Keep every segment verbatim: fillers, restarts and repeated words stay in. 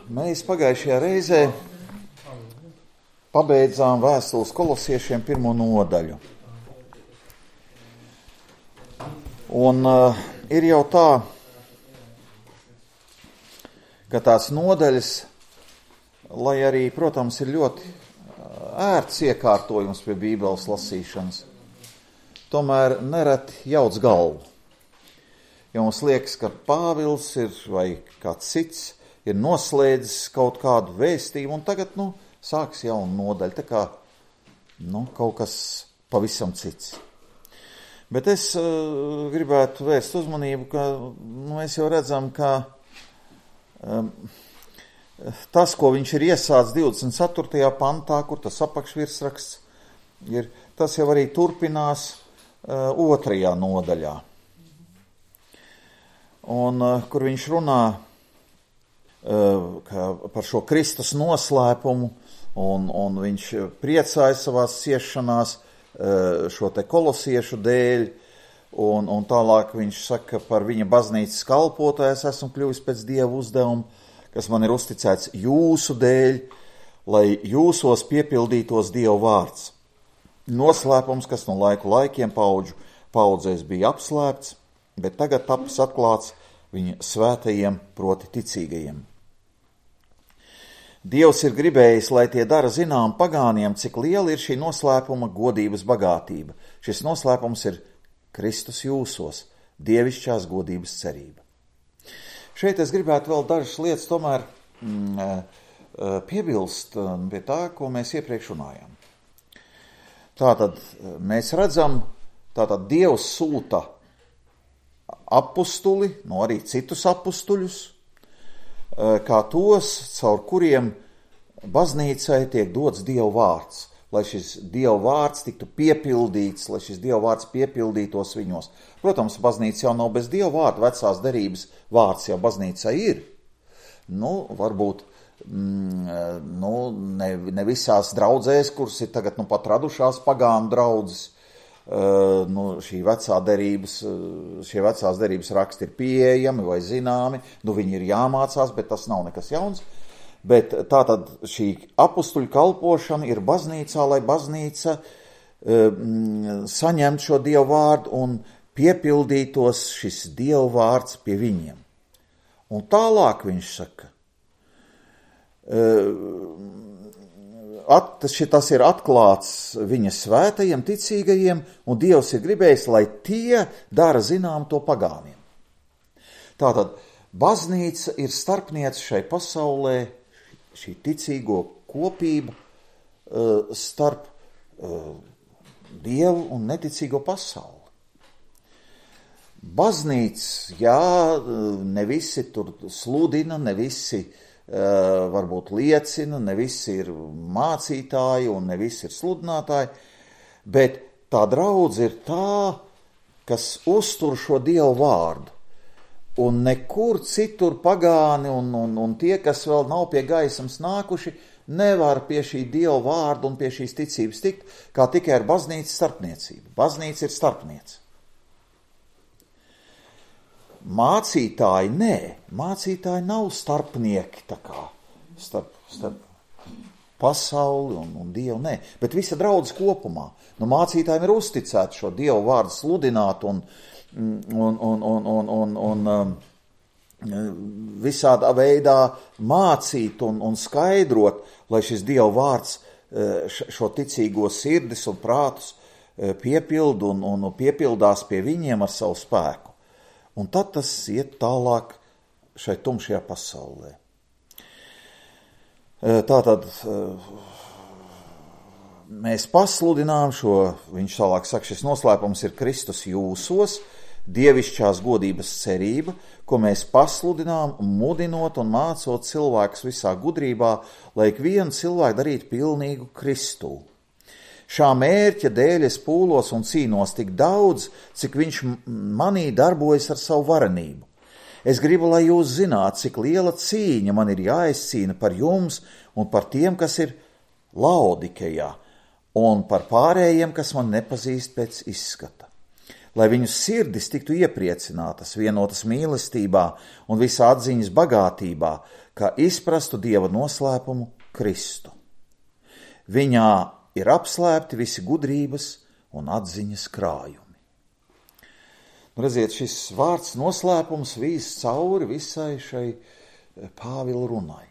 Mēs pagājušajā reizē pabeidzām vēstules kolosiešiem pirmo nodaļu. Un uh, ir jau tā, ka tās nodaļas, lai arī, protams, ir ļoti ērts iekārtojums pie Bībeles lasīšanas, tomēr nereti jauc galvu. Ja mums liekas, ka Pāvils ir vai kāds cits ir noslēdzis kaut kādu vēstījumu, un tagad, nu, sāks jauna nodaļa, tā kā, nu, kaut kas pavisam cits. Bet es uh, gribētu vērst uzmanību, ka nu, mēs jau redzam, ka um, tas, ko viņš ir iesācis divdesmit ceturtajā pantā, kur tas apakšvirsraksts ir, tas jau arī turpinās uh, otrajā nodaļā. Un uh, kur viņš runā uh, par šo Kristus noslēpumu, un, un viņš priecāja savās ciešanās uh, šo te kolosiešu dēļ, un, un tālāk viņš saka par viņa baznīcas kalpotājs esmu kļuvis pēc Dieva uzdevuma, kas man ir uzticēts jūsu dēļ, lai jūsos piepildītos Dieva vārds. Noslēpums, kas no laiku laikiem paudžu paudzēs bija apslēpts, bet tagad tapis atklāts viņa svētajiem, proti ticīgajiem. Dievs ir gribējis, lai tie dara zinām pagāniem, cik liela ir šī noslēpuma godības bagātība. Šis noslēpums ir Kristus jūsos, dievišķās godības cerība. Šeit es gribētu vēl dažas lietas tomēr mm, piebilst pie tā, ko mēs iepriekš runājām. Tātad mēs redzam, tātad Dievs sūta apustuli, no arī citus apustuļus, kā tos, caur kuriem baznīcai tiek dots Dieva vārds, lai šis Dieva vārds tiktu piepildīts, lai šis Dieva vārds piepildītos viņos. Protams, baznīca jau nav bez Dieva vārda, vecās derības vārds jau baznīcai ir. Nu, varbūt mm, nu, ne, ne visās draudzēs, kuras ir tagad nu, pat radušās pagānu draudzes, Uh, nu, šī vecā derības, šie vecās derības raksti ir pieejami vai zināmi, nu viņi ir jāmācās, bet tas nav nekas jauns. Bet tātad šī apustuļu kalpošana ir baznīcā, lai baznīca uh, saņemtu šo Dievu vārdu un piepildītos šis Dievu vārds pie viņiem. Un tālāk viņš saka, uh, At, tas ir atklāts viņa svētajiem, ticīgajiem, un Dievs ir gribējis, lai tie dara zinām to pagāniem. Tātad baznīca ir starpniece šai pasaulē, šī ticīgo kopība starp Dievu un neticīgo pasauli. Baznīca, jā, ne visi tur sludina, ne visi Uh, varbūt liecina, ne visi ir mācītāji un ne visi ir sludinātāji, bet tā draudze ir tā, kas uztur šo Dievu vārdu. Un nekur citur pagāni un, un, un tie, kas vēl nav pie gaismas nākuši, nevar pie šī Dieva vārda un pie šīs ticības tikt, kā tikai ar baznīcas starpniecību. Baznīca ir starpniece. Mācītāji, nē, mācītāji nav starpnieki tā kā starp, starp pasauli un, un Dievu, nē, bet visa draudze kopumā. Nu, mācītājiem ir uzticēts šo Dievu vārdu sludināt un, un, un, un, un, un, un um, visādā veidā mācīt un, un skaidrot, lai šis Dievu vārds šo ticīgo sirdis un prātus piepild un, un piepildās pie viņiem ar savu spēku. Un tad tas iet tālāk šai tumšajā pasaulē. Tātad mēs pasludinām šo, viņš tālāk saka, šis noslēpums ir Kristus jūsos, dievišķās godības cerība, ko mēs pasludinām, mudinot un mācot cilvēkus visā gudrībā, lai ik vienu cilvēku darītu pilnīgu Kristu. Šā mērķa dēļ es pūlos un cīnos tik daudz, cik viņš manī darbojas ar savu varenību. Es gribu, lai jūs zināt, cik liela cīņa man ir jāizcīna par jums un par tiem, kas ir Laodikejā, un par pārējiem, kas man nepazīst pēc izskata. lai viņu sirdis tiktu iepriecinātas, vienotas mīlestībā un visā atziņas bagātībā, kā izprastu Dieva noslēpumu Kristu. Viņā ir apslēpti visi gudrības un atziņas krājumi. Redziet, šis vārds noslēpums vīs cauri visai šai Pāvila runai.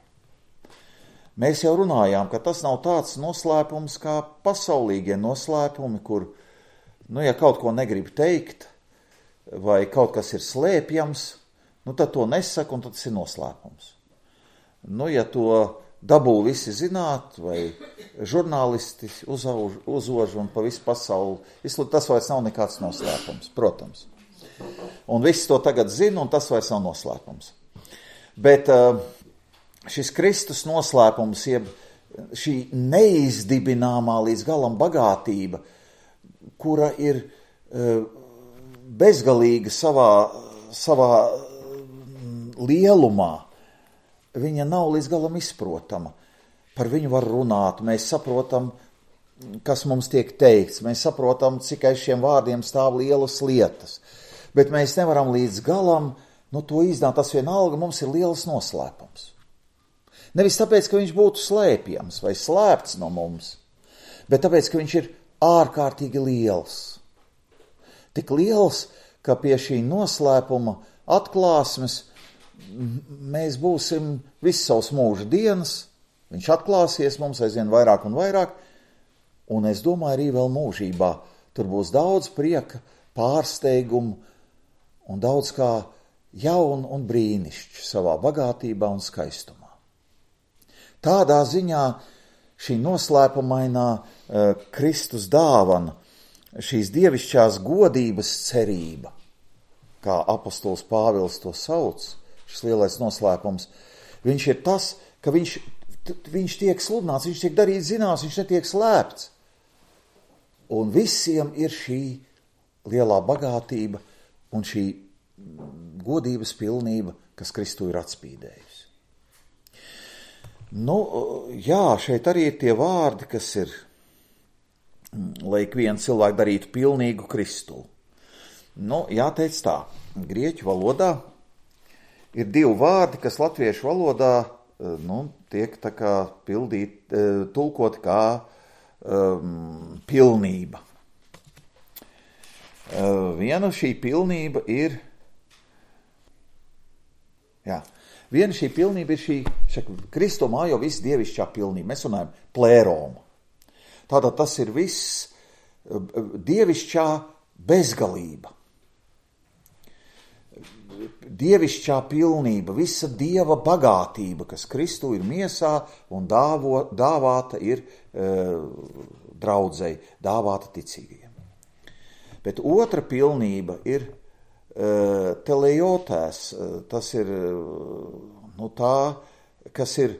Mēs jau runājām, ka tas nav tāds noslēpums kā pasaulīgie noslēpumi, kur, nu, ja kaut ko negrib teikt, vai kaut kas ir slēpjams, nu, tad to nesaka, un tad tas ir noslēpums. Nu, ja to dabū visi zināt, vai žurnālisti uzauž, uzož un pa visu pasauli, tas vairs nav nekāds noslēpums, protams. Un visi to tagad zina, un tas vairs nav noslēpums. Bet šis Kristus noslēpums, jeb šī neizdibināmā līdz galam bagātība, kura ir bezgalīga savā, savā lielumā, viņa nav līdz galam izprotama. Par viņu var runāt, mēs saprotam, kas mums tiek teikts, mēs saprotam, cik aiz šiem vārdiem stāv lielas lietas. Bet mēs nevaram līdz galam no to iznākt, tas vienalga mums ir liels noslēpums. Nevis tāpēc, ka viņš būtu slēpjams vai slēpts no mums, bet tāpēc, ka viņš ir ārkārtīgi liels. Tik liels, ka pie šī noslēpuma atklāsmes mēs būsim visu savus mūža dienas, viņš atklāsies mums aizvien vairāk un vairāk, un es domāju arī vēl mūžībā. Tur būs daudz prieka, pārsteigumu un daudz kā jaunu un brīnišķu savā bagātībā un skaistumā. Tādā ziņā šī noslēpumainā uh, Kristus dāvana, šīs dievišķās godības cerība, kā apostols Pāvils to sauc, šis lielais noslēpums, viņš ir tas, ka viņš, viņš tiek sludināts, viņš tiek darīts zināms, viņš netiek slēpts. Un visiem ir šī lielā bagātība un šī godības pilnība, kas Kristu ir atspīdējusi. Nu, jā, šeit arī ir tie vārdi, kas ir, lai ik viens cilvēks darītu pilnīgu Kristu. Nu, jāteic tā, grieķu valodā ir divi vārdi, kas latviešu valodā, nu, tiek tā kā pildīt, tulkot kā um, pilnība. Uh, viena šī pilnība ir, jā, viena šī pilnība ir šī, šī Kristu mājo viss dievišķā pilnība. Mēs runājam plēroma. Tātad tas ir viss dievišķā bezgalība. Dievišķā pilnība, visa dieva bagātība, kas Kristu ir miesā un dāvo, dāvāta ir e, draudzei, dāvāta ticīgajiem. Bet otra pilnība ir e, telejotēs, tas ir nu, tā, kas ir,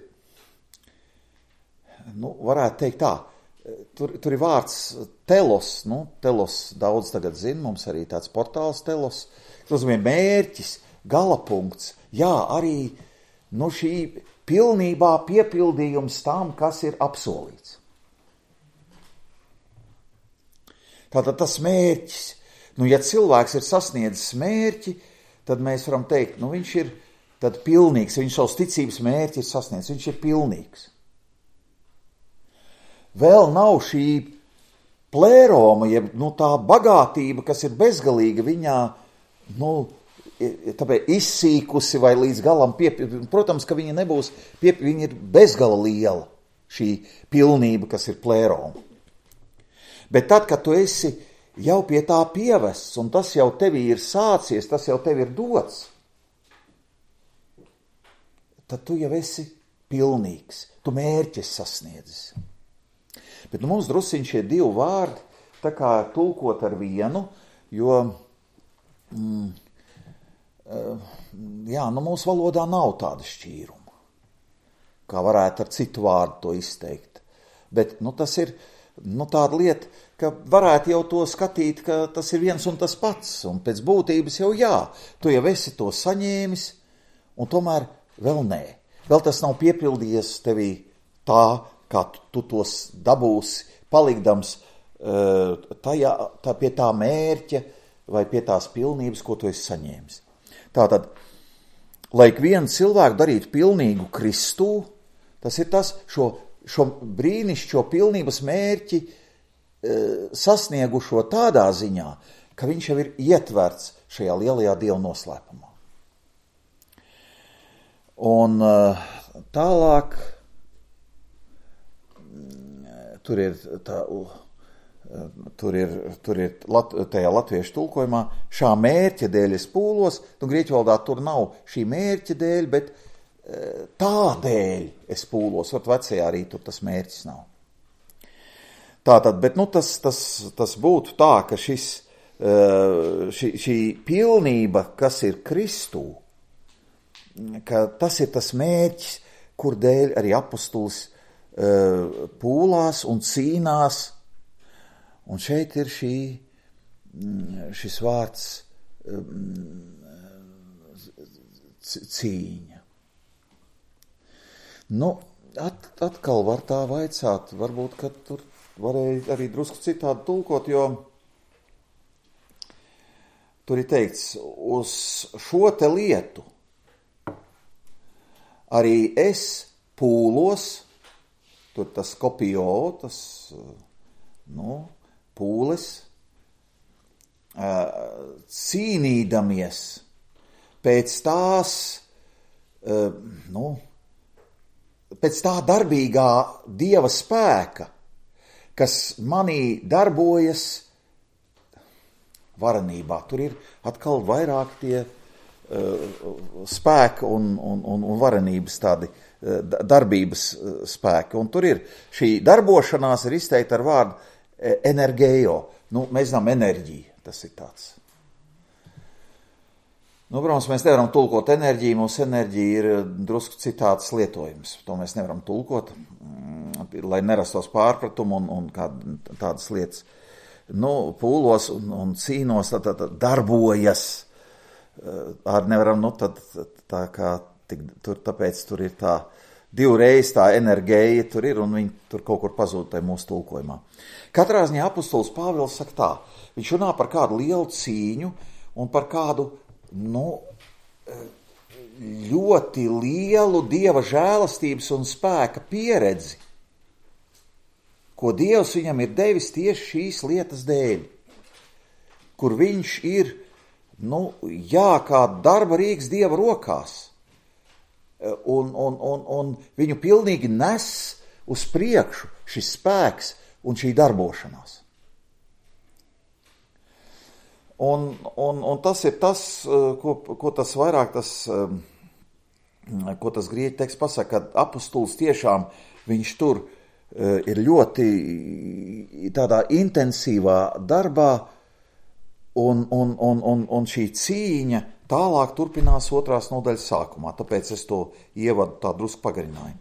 nu, varētu teikt tā, tur, tur ir vārds telos, nu, telos daudz tagad zina, mums arī tāds portāls telos, tas nozīmē mērķis, galapunkts, jā, arī nu, šī pilnībā piepildījums tam, kas ir apsolīts. Tātad tas mērķis, nu, ja cilvēks ir sasniedzis mērķi, tad mēs varam teikt, nu, viņš ir tad pilnīgs, viņš savs ticības mērķi ir sasniedzis, viņš ir pilnīgs. Vēl nav šī plēroma, jeb, nu, tā bagātība, kas ir bezgalīga viņā, nu, tāpēc izsīkusi vai līdz galam piepildīta. Protams, ka viņa nebūs piepildīta, viņa ir bezgala liela, šī pilnība, kas ir plēroma. Bet tad, kad tu esi jau pie tā pievests, un tas jau tevī ir sācies, tas jau tev ir dots, tad tu jau esi pilnīgs, tu mērķis sasniedzis. Bet nu, mums drusciņ šie divi vārdi, tā kā tulkot ar vienu, jo mm, jā, nu mūsu valodā nav tāda šķīruma, kā varētu ar citu vārdu to izteikt. Bet, nu, tas ir, nu, tāda lieta, ka varētu jau to skatīt, ka tas ir viens un tas pats, un pēc būtības jau jā, tu jau esi to saņēmis, un tomēr vēl nē. Vēl tas nav piepildījies tevī tā, kā tu, tu tos dabūsi, palikdams uh, tajā, tā, pie tā mērķa, vai pie tās pilnības, ko tu esi saņēmis. Tātad, lai vienu cilvēku darītu pilnīgu Kristū, tas ir tas, šo, šo brīnišķo pilnības mērķi e, sasniegušo tādā ziņā, ka viņš jau ir ietverts šajā lielajā Dieva noslēpumā. Un e, tālāk, tur ir tā, tur ir, tur ir lat, tajā latviešu tulkojumā, šā mērķa dēļ es pūlos, nu grieķu valodā tur nav šī mērķa dēļ, bet tādēļ es pūlos, ot vecajā arī tur tas mērķis nav. Tātad, bet nu tas, tas, tas būtu tā, ka šis, šī, šī pilnība, kas ir Kristū, ka tas ir tas mērķis, kur dēļ arī apostulis pūlās un cīnās, un šeit ir šī, šis vārds cīņa. Nu, at, atkal var tā vaicāt, varbūt, ka tur varēja arī drusku citādi tulkot, jo tur ir teikts, uz šo te lietu arī es pūlos, tur tas kopijo, tas, nu, pūles, cīnīdamies pēc tās, nu, pēc tā darbīgā Dieva spēka, kas manī darbojas varenībā. Tur ir atkal vairāk tie spēka un, un, un, un varenības tādi darbības spēki. Un tur ir šī darbošanās ir izteikta ar vārdu energejo. Nu, mēs zinām enerģiju, tas ir tāds. Nu, protams, mēs nevaram tulkot enerģiju, mūsu enerģija ir drusku citāds lietojums. To mēs nevaram tulkot, lai nerastos pārpratumu un, un kād, tādas lietas. Nu, pūlos un, un cīnos, tad, tad, tad darbojas. Ar nevaram, nu, tad tā kā tik, tur, tāpēc tur ir tā divreiz tā enerģija, tur ir, un viņi tur kaut kur pazūd tajā mūsu tulkojumā. Katrā ziņā apostols Pāvils saka tā, viņš runā par kādu lielu cīņu un par kādu, nu, ļoti lielu Dieva žēlastības un spēka pieredzi, ko Dievs viņam ir devis tieši šīs lietas dēļ, kur viņš ir, nu, jā, kā darba rīks Dieva rokās, un, un, un, un viņu pilnīgi nes uz priekšu šis spēks un šī darbošanās. Un, un, un tas ir tas, ko, ko tas vairāk, tas, ko tas grieķu teksts pasaka, ka apostols tiešām viņš tur ir ļoti tādā intensīvā darbā, un, un, un, un, un šī cīņa tālāk turpinās otrās nodaļas sākumā, tāpēc es to ievadu tā drusku pagarināju.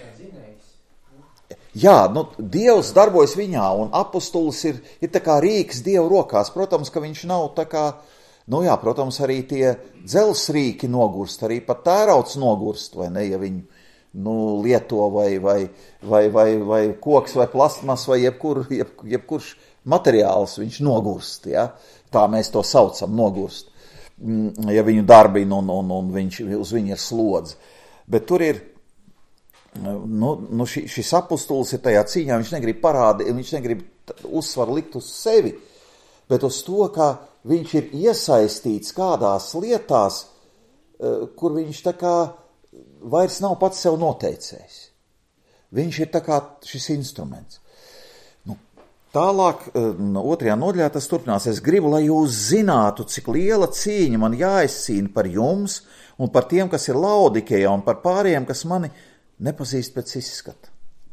Jā, nu, Dievs darbojas viņā, un apostolis ir, ir tā kā rīks Dieva rokās. Protams, ka viņš nav tā kā, nu jā, protams, arī tie dzelsrīki nogurst, arī pat tērauds nogurst, vai ne, ja viņu, nu, lieto vai, vai, vai, vai, vai koks vai plastmas vai jebkur, jeb, jebkurš materiāls viņš nogurst, ja? Tā mēs to saucam, nogurst, ja viņu darbina un, un, un viņš, uz viņu ir slodze. Bet tur ir, nu, nu ši, šis apostols ir tajā cīņā, viņš negrib parādīt, viņš negrib uzsvaru likt uz sevi, bet uz to, ka viņš ir iesaistīts kādās lietās, kur viņš tā kā vairs nav pats sev noteicējis. Viņš ir tā kā šis instruments. Nu, tālāk, otrajā nodaļā tas turpinās. Es gribu, lai jūs zinātu, cik liela cīņa man jāizcīna par jums un par tiem, kas ir Laodikejā, un par pārējiem, kas mani nepazīst pēc izskata.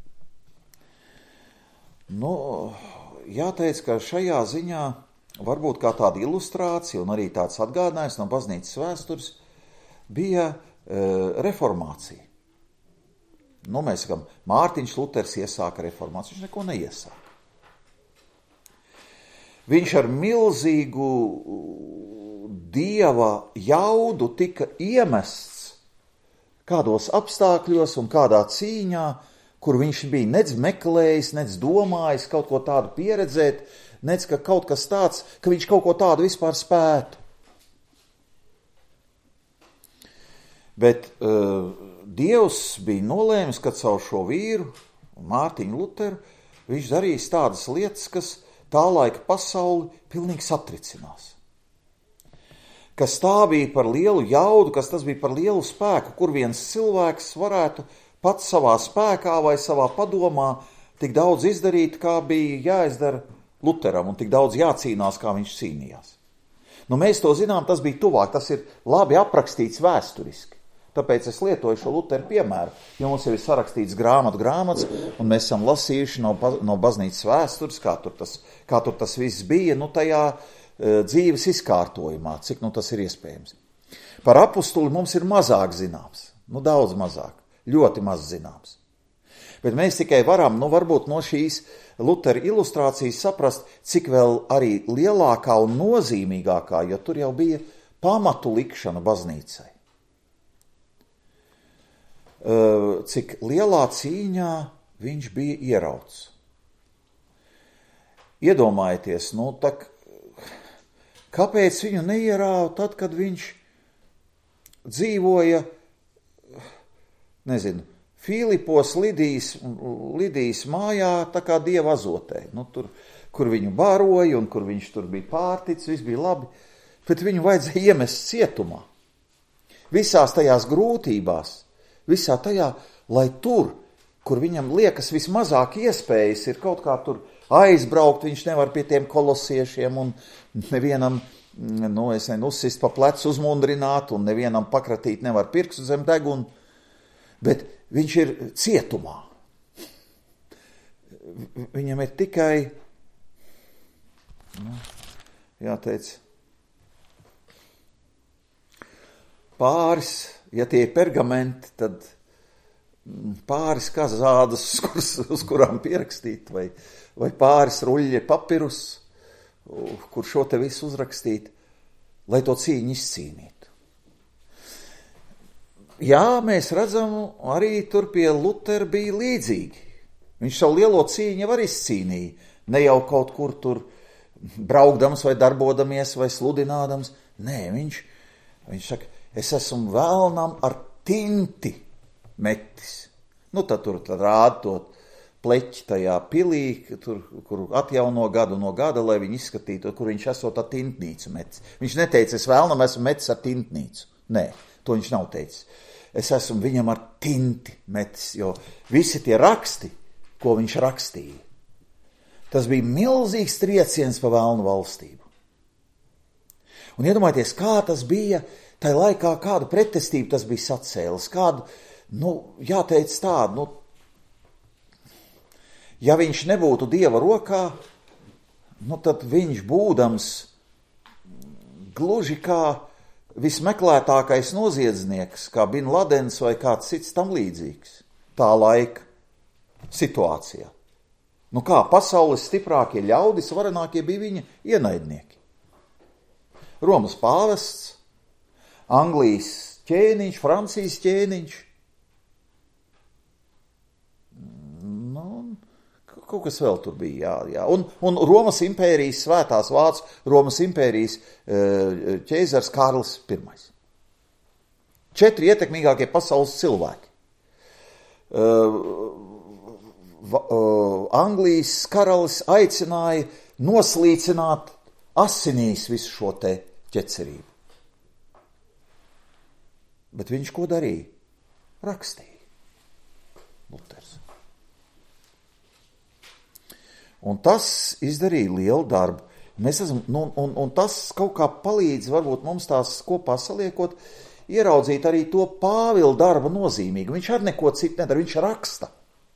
Nu, jāteic, ka šajā ziņā varbūt kā tāda ilustrācija un arī tāds atgādinājums no baznīcas vēstures bija e, reformācija. Nu, mēs sakam, Mārtiņš Luters iesāka reformāciju, viņš neko neiesāka. Viņš ar milzīgu Dieva jaudu tika iemests kādos apstākļos un kādā cīņā, kur viņš bija nec meklējis, nec domājis kaut ko tādu pieredzēt, nec ka kaut kas tāds, ka viņš kaut ko tādu vispār spētu. Bet uh, Dievs bija nolēmis, ka caur šo vīru, Mārtiņu Luteru, viņš darīs tādas lietas, kas tā laika pasauli pilnīgi satricinās. Kas tā bija par lielu jaudu, kas tas bija par lielu spēku, kur viens cilvēks varētu pats savā spēkā vai savā padomā tik daudz izdarīt, kā bija jāizdara Luteram, un tik daudz jācīnās, kā viņš cīnījās. Nu, mēs to zinām, tas bija tuvāk, tas ir labi aprakstīts vēsturiski. Tāpēc es lietoju šo Luteru piemēru, jo mums jau ir sarakstīts grāmatu grāmatas, un mēs esam lasījuši no, no baznīcas vēstures, kā tur tas, kā tur tas viss bija, nu tajā e, dzīves izkārtojumā, cik nu tas ir iespējams. Par apustuli mums ir mazāk zināms, nu daudz mazāk, ļoti maz zināms. Bet mēs tikai varam, nu varbūt no šīs Lutera ilustrācijas saprast, cik vēl arī lielākā un nozīmīgākā, jo tur jau bija pamatu likšana baznīcai. Cik lielā cīņā viņš bija ierauts. Iedomājieties, nu, tak, kāpēc viņu neierāva tad, kad viņš dzīvoja, nezinu, Filipos Lidijas, Lidijas mājā, tā kā dieva azotē, nu, tur, kur viņu baroja un kur viņš tur bija pārticis, viss bija labi, bet viņu vajadzēja iemest cietumā. Visās tajās grūtībās, visā tajā, lai tur, kur viņam liekas vismazāk iespējas, ir kaut kā tur aizbraukt, viņš nevar pie tiem kolosiešiem un nevienam, nu, es nezinu, uzsist pa plecu uzmundrināt un nevienam pakratīt nevar pirkstu zem degunu, bet viņš ir cietumā. Viņam ir tikai, nu, jāteic, pāris, ja tie ir pergamenti, tad pāris kazādas, uz, uz kurām pierakstīt, vai, vai pāris ruļļi papirus, kur šo te visu uzrakstīt, lai to cīņu izcīnītu. Jā, mēs redzam, arī tur pie Lutera bija līdzīgi. Viņš savu lielo cīņu jau arī izcīnīja, ne jau kaut kur tur braukdams vai darbodamies vai sludinādams. Nē, viņš, viņš saka, es esmu vēlnam ar tinti metis. Nu, tad tur tad rāda to pleķi tajā pilī, tur, kur atjauno gadu no gada, lai viņi izskatītu, kur viņš esot ar tintnīcu metis. Viņš neteica, es vēlnam esmu metis ar tintnīcu. Nē, to viņš nav teicis. Es esmu viņam ar tinti metis, jo visi tie raksti, ko viņš rakstīja, tas bija milzīgs trieciens pa vēlnu valstību. Un iedomājieties, kā tas bija tai laikā, kādu pretestību tas bija sacēlis, kādu, nu, jāteic tādu, nu, ja viņš nebūtu Dieva rokā, nu, tad viņš būdams gluži kā vismeklētākais noziedznieks, kā Bin Ladens vai kāds cits tam līdzīgs, tā laika situācijā. Nu kā, pasaules stiprākie ļaudis, varenākie bija viņa ienaidnieki. Romas pāvests, Anglijas ķēniņš, Francijas ķēniņš. Nu, kaut kas vēl tur bija, jā, jā. Un, un Romas impērijas, svētās Vācu Romas impērijas ķēzars Kārlis Pirmais. Četri ietekmīgākie pasaules cilvēki. Anglijas karalis aicināja noslīcināt asinīs visu šo te ķecerību. Bet viņš ko darīja? Rakstīja. Luters. Un tas izdarīja lielu darbu. Mēs esam, nu, un, un tas kaut kā palīdz, varbūt mums tās kopā saliekot, ieraudzīt arī to Pāvila darba nozīmīgu. Viņš ar neko citu nedara, viņš raksta.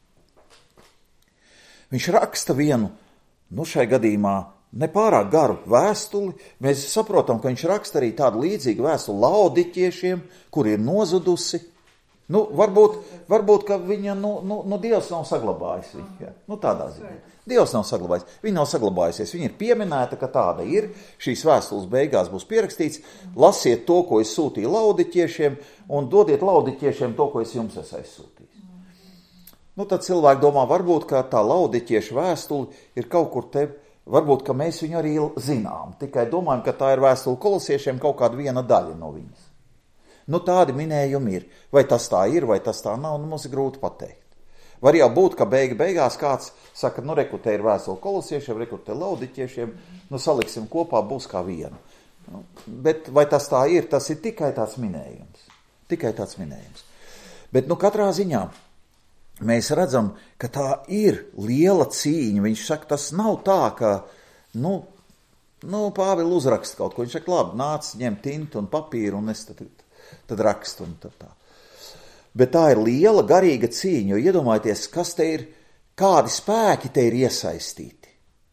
Viņš raksta vienu, nu šai gadījumā, nepārāk garu vēstuli. Mēs saprotam, ka viņš raksta arī tādu līdzīgu vēstuli Laodiķiešiem, kur ir nozudusi. Nu, varbūt, varbūt ka viņa, nu, nu, nu Dievs nav saglabājis viņu. Ja? Nu, tādā ziņā. Dievs nav saglabājis. Viņa nav saglabājusies. Viņa ir pieminēta, ka tāda ir. Šīs vēstules beigās būs pierakstīts. Lasiet to, ko es sūtīju Laodiķiešiem, un dodiet Laodiķiešiem to, ko es jums esmu aizsūtījis. Nu, tad cilvēki domā, varbūt, ka tā Laudiķiešu vēstule ir kaut kur te, varbūt, ka mēs viņu arī zinām, tikai domājam, ka tā ir vēstule kolosiešiem kaut kāda viena daļa no viņas. Nu, tādi minējumi ir. Vai tas tā ir, vai tas tā nav, nu, mums ir grūti pateikt. Var jau būt, ka beig beigās kāds saka, nu, reku, te ir vēstule kolosiešiem, reku, te Laudiķiešiem, nu, saliksim kopā, būs kā viena. Nu, bet vai tas tā ir, tas ir tikai tāds minējums. Tikai tāds minējums. Bet, nu, katrā ziņā mēs redzam, ka tā ir liela cīņa. Viņš saka, tas nav tā, ka, nu, nu Pāvils uzraksta kaut ko. Viņš saka, labi, nāc, ņem tintu un papīru un es tad, tad rakstu un tad tā. Bet tā ir liela garīga cīņa, jo iedomājieties, kas te ir, kādi spēki te ir iesaistīti.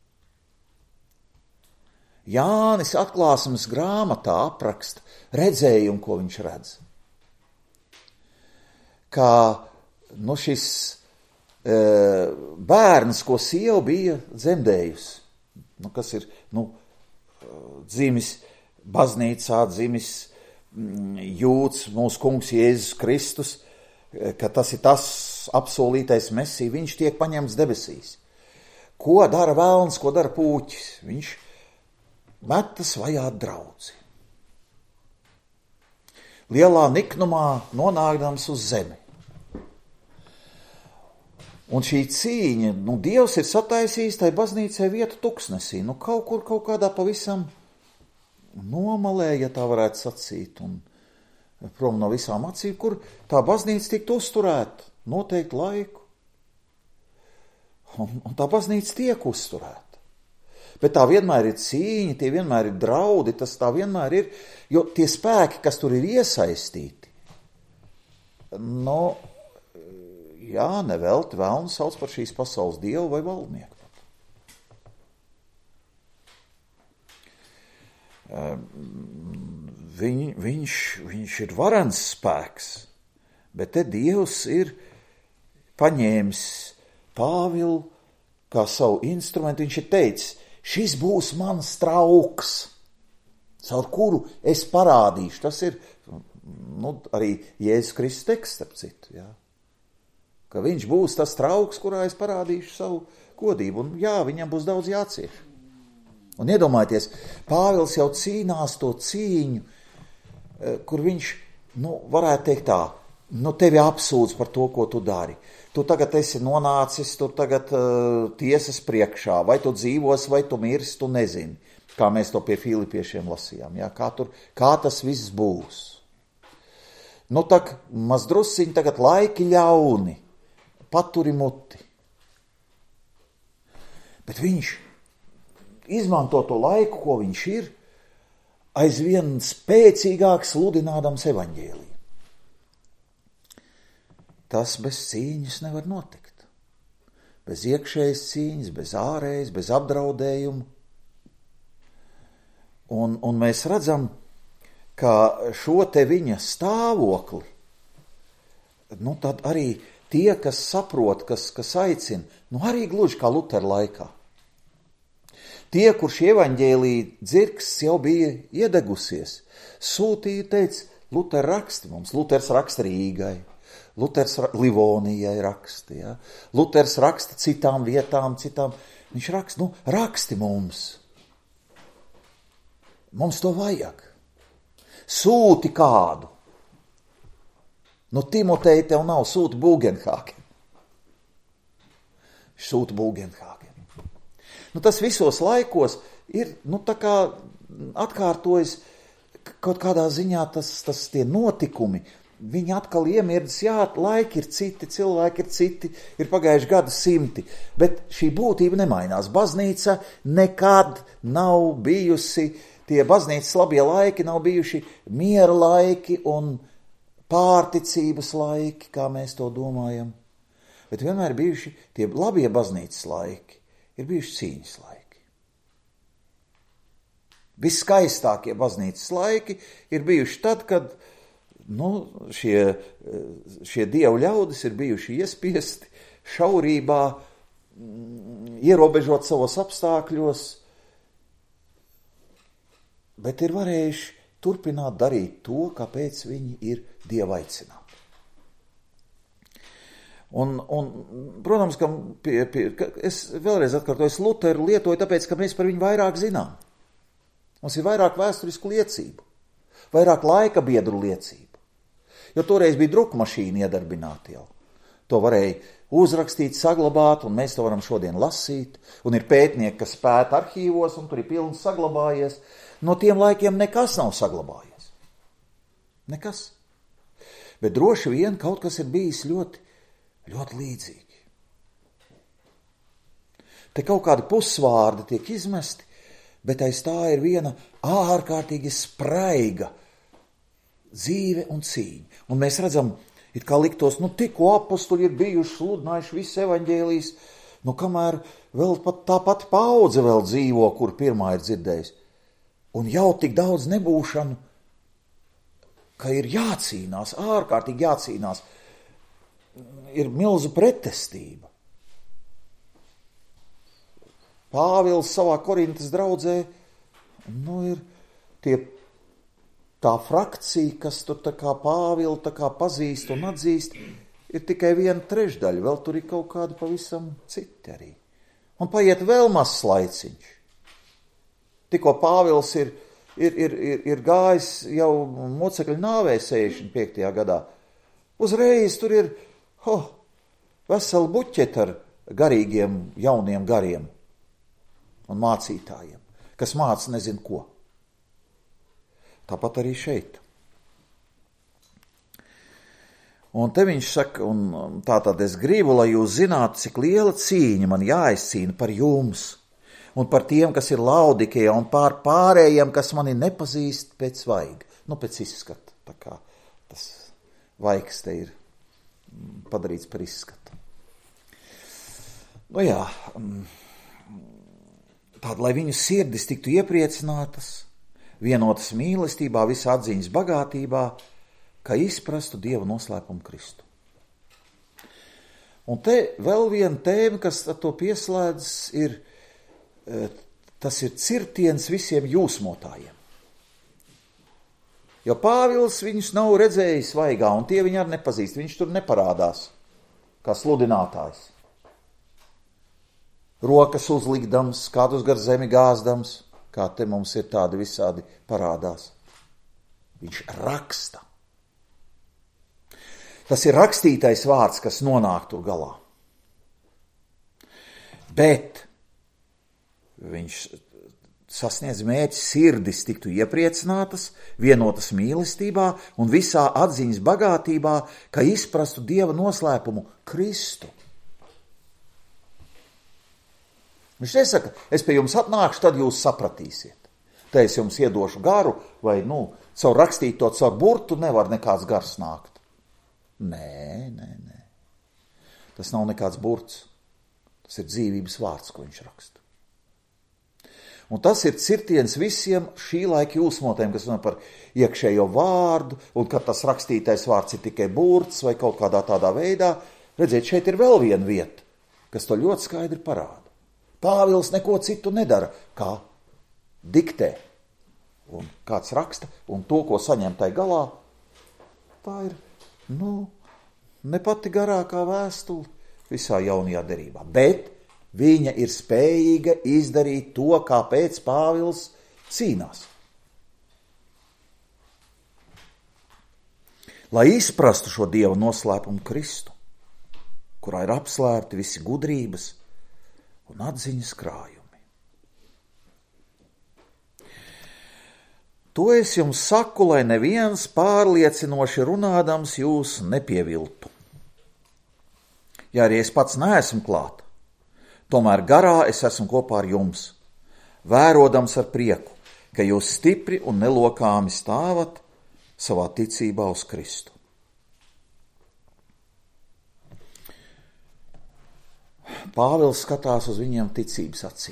Jānis atklāsmes grāmatā apraksta redzējumu, ko viņš redz. Kā nu, šis e, bērns, ko sieva bija dzemdējusi, nu, kas ir nu, dzimis baznīcā, dzimis jūds, mūsu kungs Jēzus Kristus, ka tas ir tas apsolītais Mesija, viņš tiek paņemts debesīs. Ko dara velns, ko dara pūķis? Viņš metas vajāt draudzi. Lielā niknumā nonākdams uz zemi. Un šī cīņa, nu, Dievs ir sataisījis tai baznīcai vietu tuksnesī, nu, kaut kur, kaut kādā pavisam nomalē, ja tā varētu sacīt, un prom no visām acīm, kur tā baznīca tiktu uzturēta noteikti laiku. Un, un tā baznīca tiek uzturēta. Bet tā vienmēr ir cīņa, tie vienmēr ir draudi, tas tā vienmēr ir, jo tie spēki, kas tur ir iesaistīti, no, jā, nevelti velnu sauc par šīs pasaules dievu vai valdnieku. Viņ, viņš, viņš ir varens spēks, bet te Dievs ir paņēmis Pāvilu kā savu instrumentu. Viņš ir teicis, šis būs mans trauks, caur kuru es parādīšu. Tas ir nu, arī Jēzus Kristus teksts, starp citu, jā. Ka viņš būs tas trauks, kurā es parādīšu savu godību. Un jā, viņam būs daudz jācieš. Un iedomājieties, Pāvils jau cīnās to cīņu, kur viņš, nu, varētu teikt tā, nu, tevi apsūdz par to, ko tu dari. Tu tagad esi nonācis, tu tagad uh, tiesas priekšā, vai tu dzīvos, vai tu mirsi, tu nezini, kā mēs to pie Filipiešiem lasījām, jā, kā, tur, kā tas viss būs. Nu, tak mazdrusiņi tagad laiki ļauni, paturi muti. Bet viņš izmanto to laiku, ko viņš ir, aizvien spēcīgāk sludinādams evaņģēliju. Tas bez cīņas nevar notikt. Bez iekšējas cīņas, bez ārējas, bez apdraudējumu. Un, un mēs redzam, ka šo te viņa stāvokli, nu tad arī tie, kas saprot, kas, kas aicina, nu arī gluži kā Lutera laikā. Tie, kurš evaņģēlija dzirksts jau bija iedegusies, sūtīja, teica, Luter raksti mums, Luters raksta Rīgai, Luters Livonijai raksta, ja? Luters raksta citām vietām, citām, viņš raksta, nu, raksti mums. Mums to vajag. Sūti kādu. Nu, Timotei tev nav, sūti Bugenhagen. Sūti Bugenhagen. Nu, tas visos laikos ir, nu, tā kā atkārtojas kaut kādā ziņā tas, tas tie notikumi, viņi atkal iemirdas, jā, laiki ir citi, cilvēki ir citi, ir pagājuši gadu simti, bet šī būtība nemainās. Baznīca nekad nav bijusi, tie baznīcas labie laiki nav bijuši miera laiki un pārticības laiki, kā mēs to domājam, bet vienmēr bijuši tie labie baznīcas laiki. Ir bijuši cīņas laiki. Viskaistākie baznīcas laiki ir bijuši tad, kad nu, šie, šie dievu ļaudis ir bijuši iespiesti šaurībā, ierobežot savos apstākļos, bet ir varējuši turpināt darīt to, kāpēc viņi ir dieva aicināti. Un, un protams, ka, pie, pie, ka es vēlreiz atkārtoju, es Luteru lietoju tāpēc, ka mēs par viņu vairāk zinām. Mums ir vairāk vēsturisku liecību, vairāk laika biedru liecību. Jo toreiz bija drukmašīna iedarbināta jau. To varēja uzrakstīt, saglabāt, un mēs to varam šodien lasīt. Un ir pētnieki, kas pēta arhīvos, un tur ir pilns saglabājies. No tiem laikiem nekas nav saglabājies. Nekas. Bet droši vien kaut kas ir bijis ļoti, ļoti līdzīgi. Te kaut kādi pusvārdi tiek izmesti, bet aiz tā ir viena ārkārtīgi spraiga dzīve un cīņa. Un mēs redzam, it kā liktos, nu tikko apostuļi ir bijuši, sludinājuši visu evaņģēlijas, nu kamēr vēl pat tā pati paudze vēl dzīvo, kur pirmā ir dzirdējusi. Un jau tik daudz nebūšanu, ka ir jācīnās, ārkārtīgi jācīnās. Ir milzu pretestība. Pāvils savā Korintas draudzē, nu ir tie tā frakcija, kas tur tā kā Pāvilu tā kā pazīst un atzīst, ir tikai viena trešdaļa, vēl tur ir kaut kādi pavisam citi arī. Un paiet vēl mazs laiciņš. Tikko Pāvils ir, ir, ir, ir, ir gājis jau mocekļu nāvē sešdesmit piektajā gadā. Uzreiz tur ir oh, vesela buķeta ar garīgiem jauniem gariem un mācītājiem, kas māca nezin ko. Tāpat arī šeit. Un te viņš saka, un tātad es gribu, lai jūs zinātu, cik liela cīņa man jāizcīna par jums un par tiem, kas ir Laudikejā, un pār pārējiem, kas mani nepazīst pēc vaiga. Nu, pēc izskata. Tā kā tas vaigs te ir padarīts par izskatu. Nu jā, tāda, lai viņu sirdis tiktu iepriecinātas, vienotas mīlestībā, visā atziņas bagātībā, ka izprastu Dieva noslēpumu Kristu. Un te vēl viena tēma, kas ar to pieslēdzas, ir, tas ir cirtiens visiem jūsmotājiem. Jo Pāvils viņus nav redzējis vaigā, un tie viņu arī nepazīst, viņš tur neparādās kā sludinātājs. Rokas uzlikdams, kādus gar zemi gāzdams, kā te mums ir tādi visādi parādās. Viņš raksta. Tas ir rakstītais vārds, kas nonāk tur galā. Bet viņš sasniedz mērķi, sirdis tiktu iepriecinātas, vienotas mīlestībā un visā atziņas bagātībā, ka izprastu Dieva noslēpumu Kristu. Viņš nesaka, es pie jums atnākšu, tad jūs sapratīsiet. Te es jums iedošu garu, vai, nu, caur rakstīto, caur burtu nevar nekāds gars nākt. Nē, nē, nē. Tas nav nekāds burts. Tas ir dzīvības vārds, ko viņš raksta. Un tas ir cirtiens visiem šī laika jūsmotēm, kas runā par iekšējo vārdu, un kad tas rakstītais vārds ir tikai burts vai kaut kādā tādā veidā. Redziet, šeit ir vēl viena vieta, kas to ļoti skaidri parāda. Pāvils neko citu nedara, kā diktē. Un kāds raksta, un to, ko saņem tai galā, tā ir, nu, ne pati garākā vēstule visā jaunajā derībā. Bet viņa ir spējīga izdarīt to, kāpēc Pāvils cīnās. Lai izprastu šo Dieva noslēpumu Kristu, kurā ir apslēpti visi gudrības un atziņas krājumi. To es jums saku, lai neviens pārliecinoši runādams jūs nepieviltu. Ja arī es pats neesmu klāt, tomēr garā es esmu kopā ar jums, vērodams ar prieku, ka jūs stipri un nelokāmi stāvat savā ticībā uz Kristu. Pāvils skatās uz viņiem ticības acīm.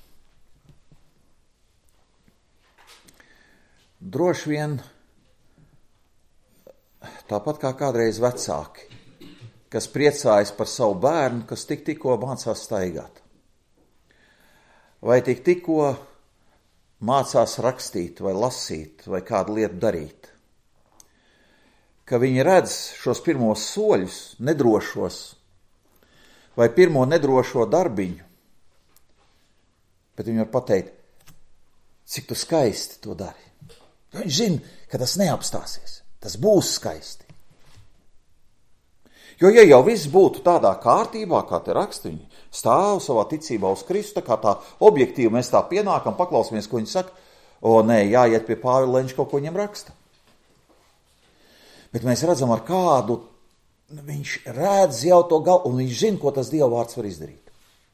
Droši vien tāpat kā kādreiz vecāki, kas priecājas par savu bērnu, kas tik tikko mācās staigāt. Vai tik tikko mācās rakstīt vai lasīt vai kādu lietu darīt. Ka viņi redz šos pirmos soļus, nedrošos, vai pirmo nedrošo darbiņu, bet viņi var pateikt, cik tu skaisti to dari. Viņš zina, ka tas neapstāsies, tas būs skaisti. Jo, ja jau viss būtu tādā kārtībā, kā te raksta, viņi stāv savā ticībā uz Kristu, kā tā objektīvi mēs tā pienākam, paklausamies, ko viņi saka, o, nē, jāiet pie Pāvila, lai viņš kaut ko viņam raksta. Bet mēs redzam, ar kādu viņš redz jau to galu, un viņš zina, ko tas Dieva vārds var izdarīt.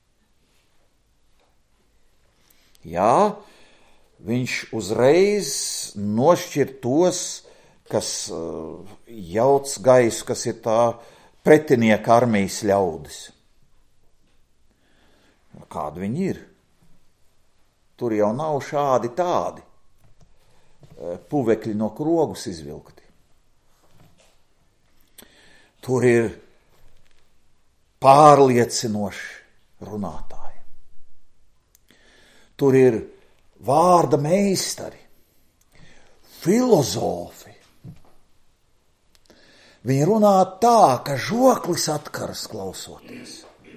Jā, viņš uzreiz nošķir tos, kas uh, jauc gaisu, kas ir tā pretinieka armijas ļaudis. Kādi viņi ir? Tur jau nav šādi tādi puvekļi no krogus izvilkti. Tur ir pārliecinoši runātāji. Tur ir vārda meistari, filozofi. Viņi runā tā, ka žoklis atkaras klausoties.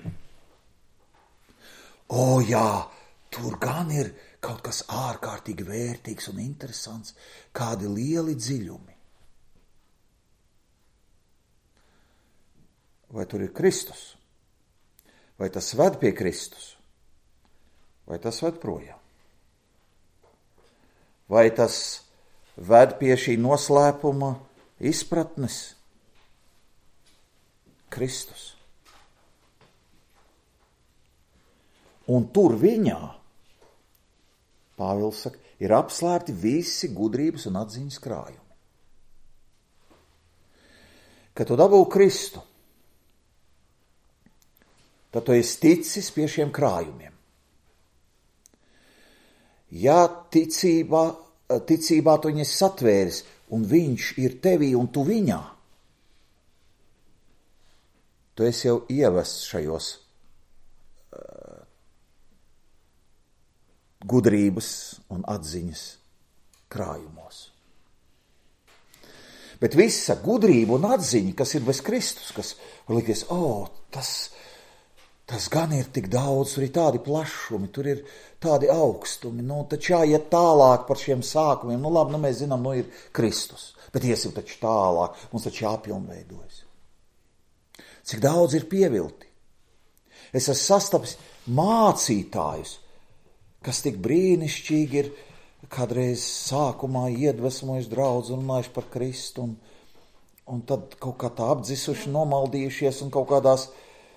O jā, tur gan ir kaut kas ārkārtīgi vērtīgs un interesants, kādi lieli dziļumi. Vai tur ir Kristus? Vai tas ved pie Kristus? Vai tas ved projām? Vai tas ved pie šī noslēpuma izpratnes? Kristus. Un tur viņā, Pāvils saka, ir apslēpti visi gudrības un atziņas krājumi. Kad tu dabū Kristu, tad tu esi ticis pie šiem krājumiem. Ja ticībā, ticībā tu viņu esi satvēris, un viņš ir tevī un tu viņā, tu esi jau ievests šajos uh, gudrības un atziņas krājumos. Bet visa gudrība un atziņa, kas ir bez Kristus, kas var likties, o, oh, tas, tas gan ir tik daudz, tur ir tādi plašumi, tur ir tādi augstumi, nu, taču jāiet tālāk par šiem sākumiem, nu labi, nu mēs zinām, nu ir Kristus, bet iesim taču tālāk, mums taču jāpilnveidojas. Cik daudz ir pievilti. Es esmu sastapis mācītājus, kas tik brīnišķīgi ir kādreiz sākumā iedvesmojuši draudzi un runājuši par Kristu, un, un tad kaut kā tā apdzisuši, nomaldījušies un kaut kādās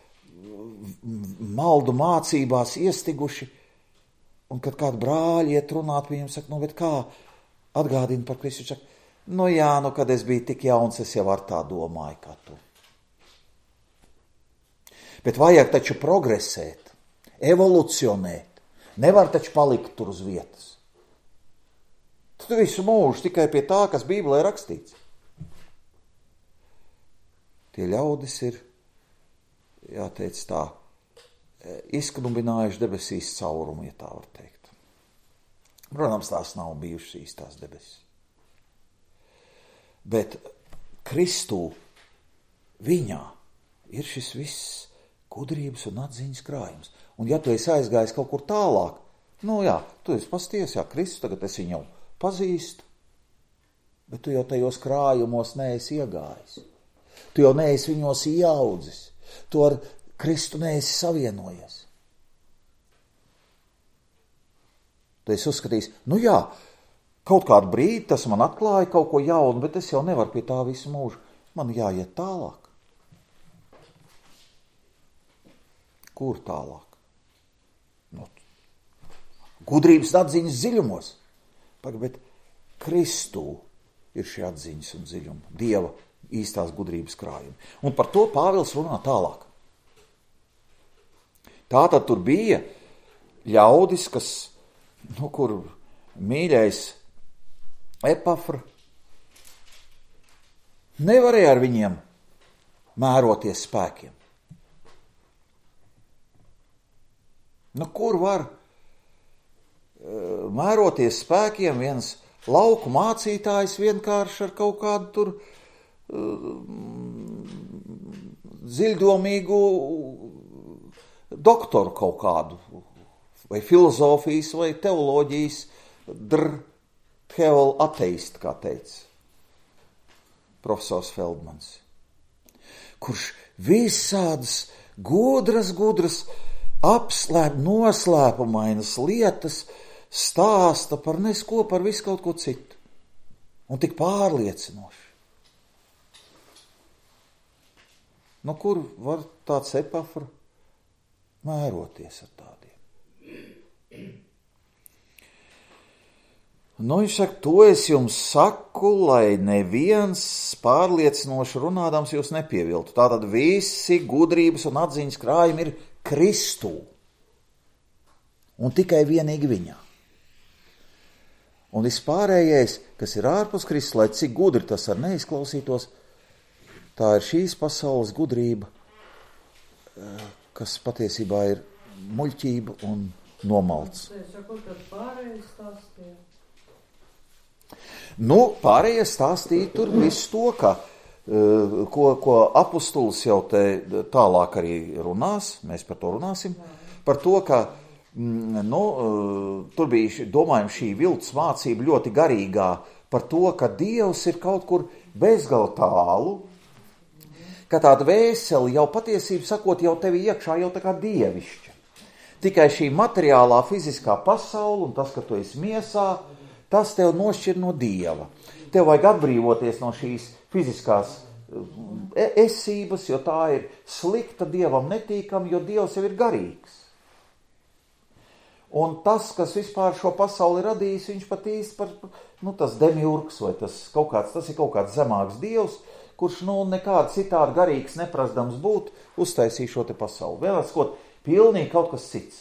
maldu mācībās iestiguši, un kad kādi brāļi iet runāt viņiem, saka, nu, bet kā atgādina par Kristu, saka, nu jā, nu, kad es biju tik jauns, es jau ar tā domāju, kā tu. Bet vajag taču progresēt, evolucionēt. Nevar taču palikt tur uz vietas. Tu visu mūžu tikai pie tā, kas Bībelē rakstīts. Tie ļaudis ir, jāteic tā, izknubinājuši debesīs caurumu, ja tā var teikt. Protams, tās nav bijušas īstās debesis. Bet Kristū viņā ir šis viss gudrības un atziņas krājums. Un ja tu esi aizgājis kaut kur tālāk, nu jā, tu esi pasties, jā, Kristus, tagad es viņu jau pazīstu, bet tu jau tajos krājumos neesi iegājis. Tu jau neesi viņos ieaudzis. Tu ar Kristu neesi savienojies. Tu esi uzskatījis, nu jā, kaut kādu brīdi tas man atklāja kaut ko jaunu, bet es jau nevaru pie tā visu mūžu. Man jāiet tālāk. Kur tālāk? Nu, gudrības atziņas dziļumos. Paga, bet Kristū ir šie atziņas un dziļumi. Dieva īstās gudrības krājumi. Un par to Pāvils runā tālāk. Tātad tur bija ļaudis, kas, nu, kur mīļais Epafra nevarēja ar viņiem mēroties spēkiem. Nu, kur var mēroties spēkiem viens lauku mācītājs vienkārši ar kaut kādu tur uh, dziļdomīgu doktoru kaut kādu, vai filozofijas, vai teoloģijas, dr, heol ateistu, kā teica profesors Feldmans, kurš visādas gudras, gudras, apslēp, noslēpumainas lietas stāsta par nesko, par visu kaut ko citu. Un tik pārliecinoši. Nu, kur var tāds epafra mēroties ar tādiem? Nu, viņš saka, to es jums saku, lai neviens pārliecinoši runādams jūs nepieviltu. Tātad visi gudrības un atziņas krājumi ir Kristū. Un tikai vienīgi viņā. Un vispārējais, kas ir ārpus Kristus, lai cik gudri tas ar neizklausītos, tā ir šīs pasaules gudrība, kas patiesībā ir muļķība un nomalts. Nu, pārējie stāstīja tur visu to, ka, ko, ko apustulis jau te tālāk arī runās, mēs par to runāsim, par to, ka nu, tur bija, domājam, šī viltus mācība ļoti garīgā par to, ka Dievs ir kaut kur bezgala tālu, ka tāda vēseli jau patiesību sakot jau tevi iekšā jau tā kā dievišķa. Tikai šī materiālā fiziskā pasaule un tas, ka tu esi miesā, tas tev nošķir no Dieva. Tev vajag atbrīvoties no šīs fiziskās esības, jo tā ir slikta, Dievam netīkama, jo Dievs jau ir garīgs. Un tas, kas vispār šo pasauli radījis, viņš pat īsti par, nu, tas demiurgs vai tas kaut kāds, tas ir kaut kāds zemāks Dievs, kurš, nu, nekāds citādi garīgs neprasdams būt, uztaisīja šo te pasauli. Vēlāk skot, pilnīgi kaut kas cits.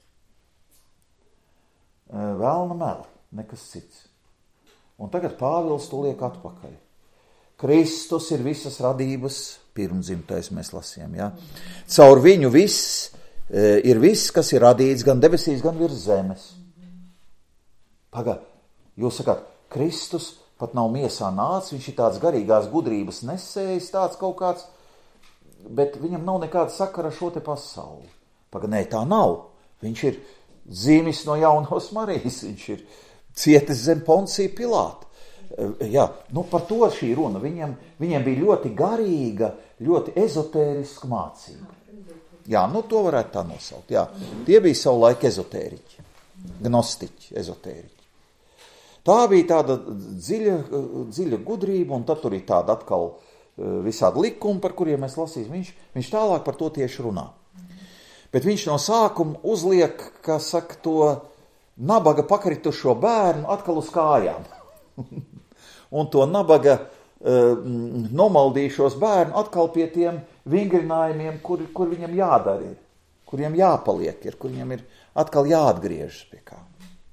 Velna meli, nekas cits. Un tagad Pāvils to liek atpakaļ. Kristus ir visas radības pirmdzimtais, mēs lasījām, jā. Caur viņu viss ir viss, kas ir radīts gan debesīs, gan virs zemes. Pagad, jūs sakāt, Kristus pat nav miesā nācis, viņš ir tāds garīgās gudrības nesējis, tāds kaut kāds, bet viņam nav nekāda sakara šo te pasauli. Pagad, nē, tā nav. Viņš ir dzīmis no jaunās Marijas, viņš ir cietis zem Poncija Pilāta. Jā, nu par to šī runa. Viņam, viņam bija ļoti garīga, ļoti ezotēriska mācība. Jā, nu to varētu tā nosaukt. Jā, tie bija savu laiku ezotēriķi, gnostiķi, ezotēriķi. Tā bija tāda dziļa, dziļa gudrība, un tad tur ir tāda atkal visādi likumi, par kuriem mēs lasīsim. Viņš, viņš tālāk par to tieši runā. Bet viņš no sākuma uzliek, kā saka, to nabaga pakritušo bērnu atkal uz kājām. Un to nabaga uh, nomaldīšos bērnu atkal pie tiem vingrinājumiem, kur, kur viņam jādara ir, kuriem jāpaliek ir, kur viņam ir atkal jāatgriežas pie kā.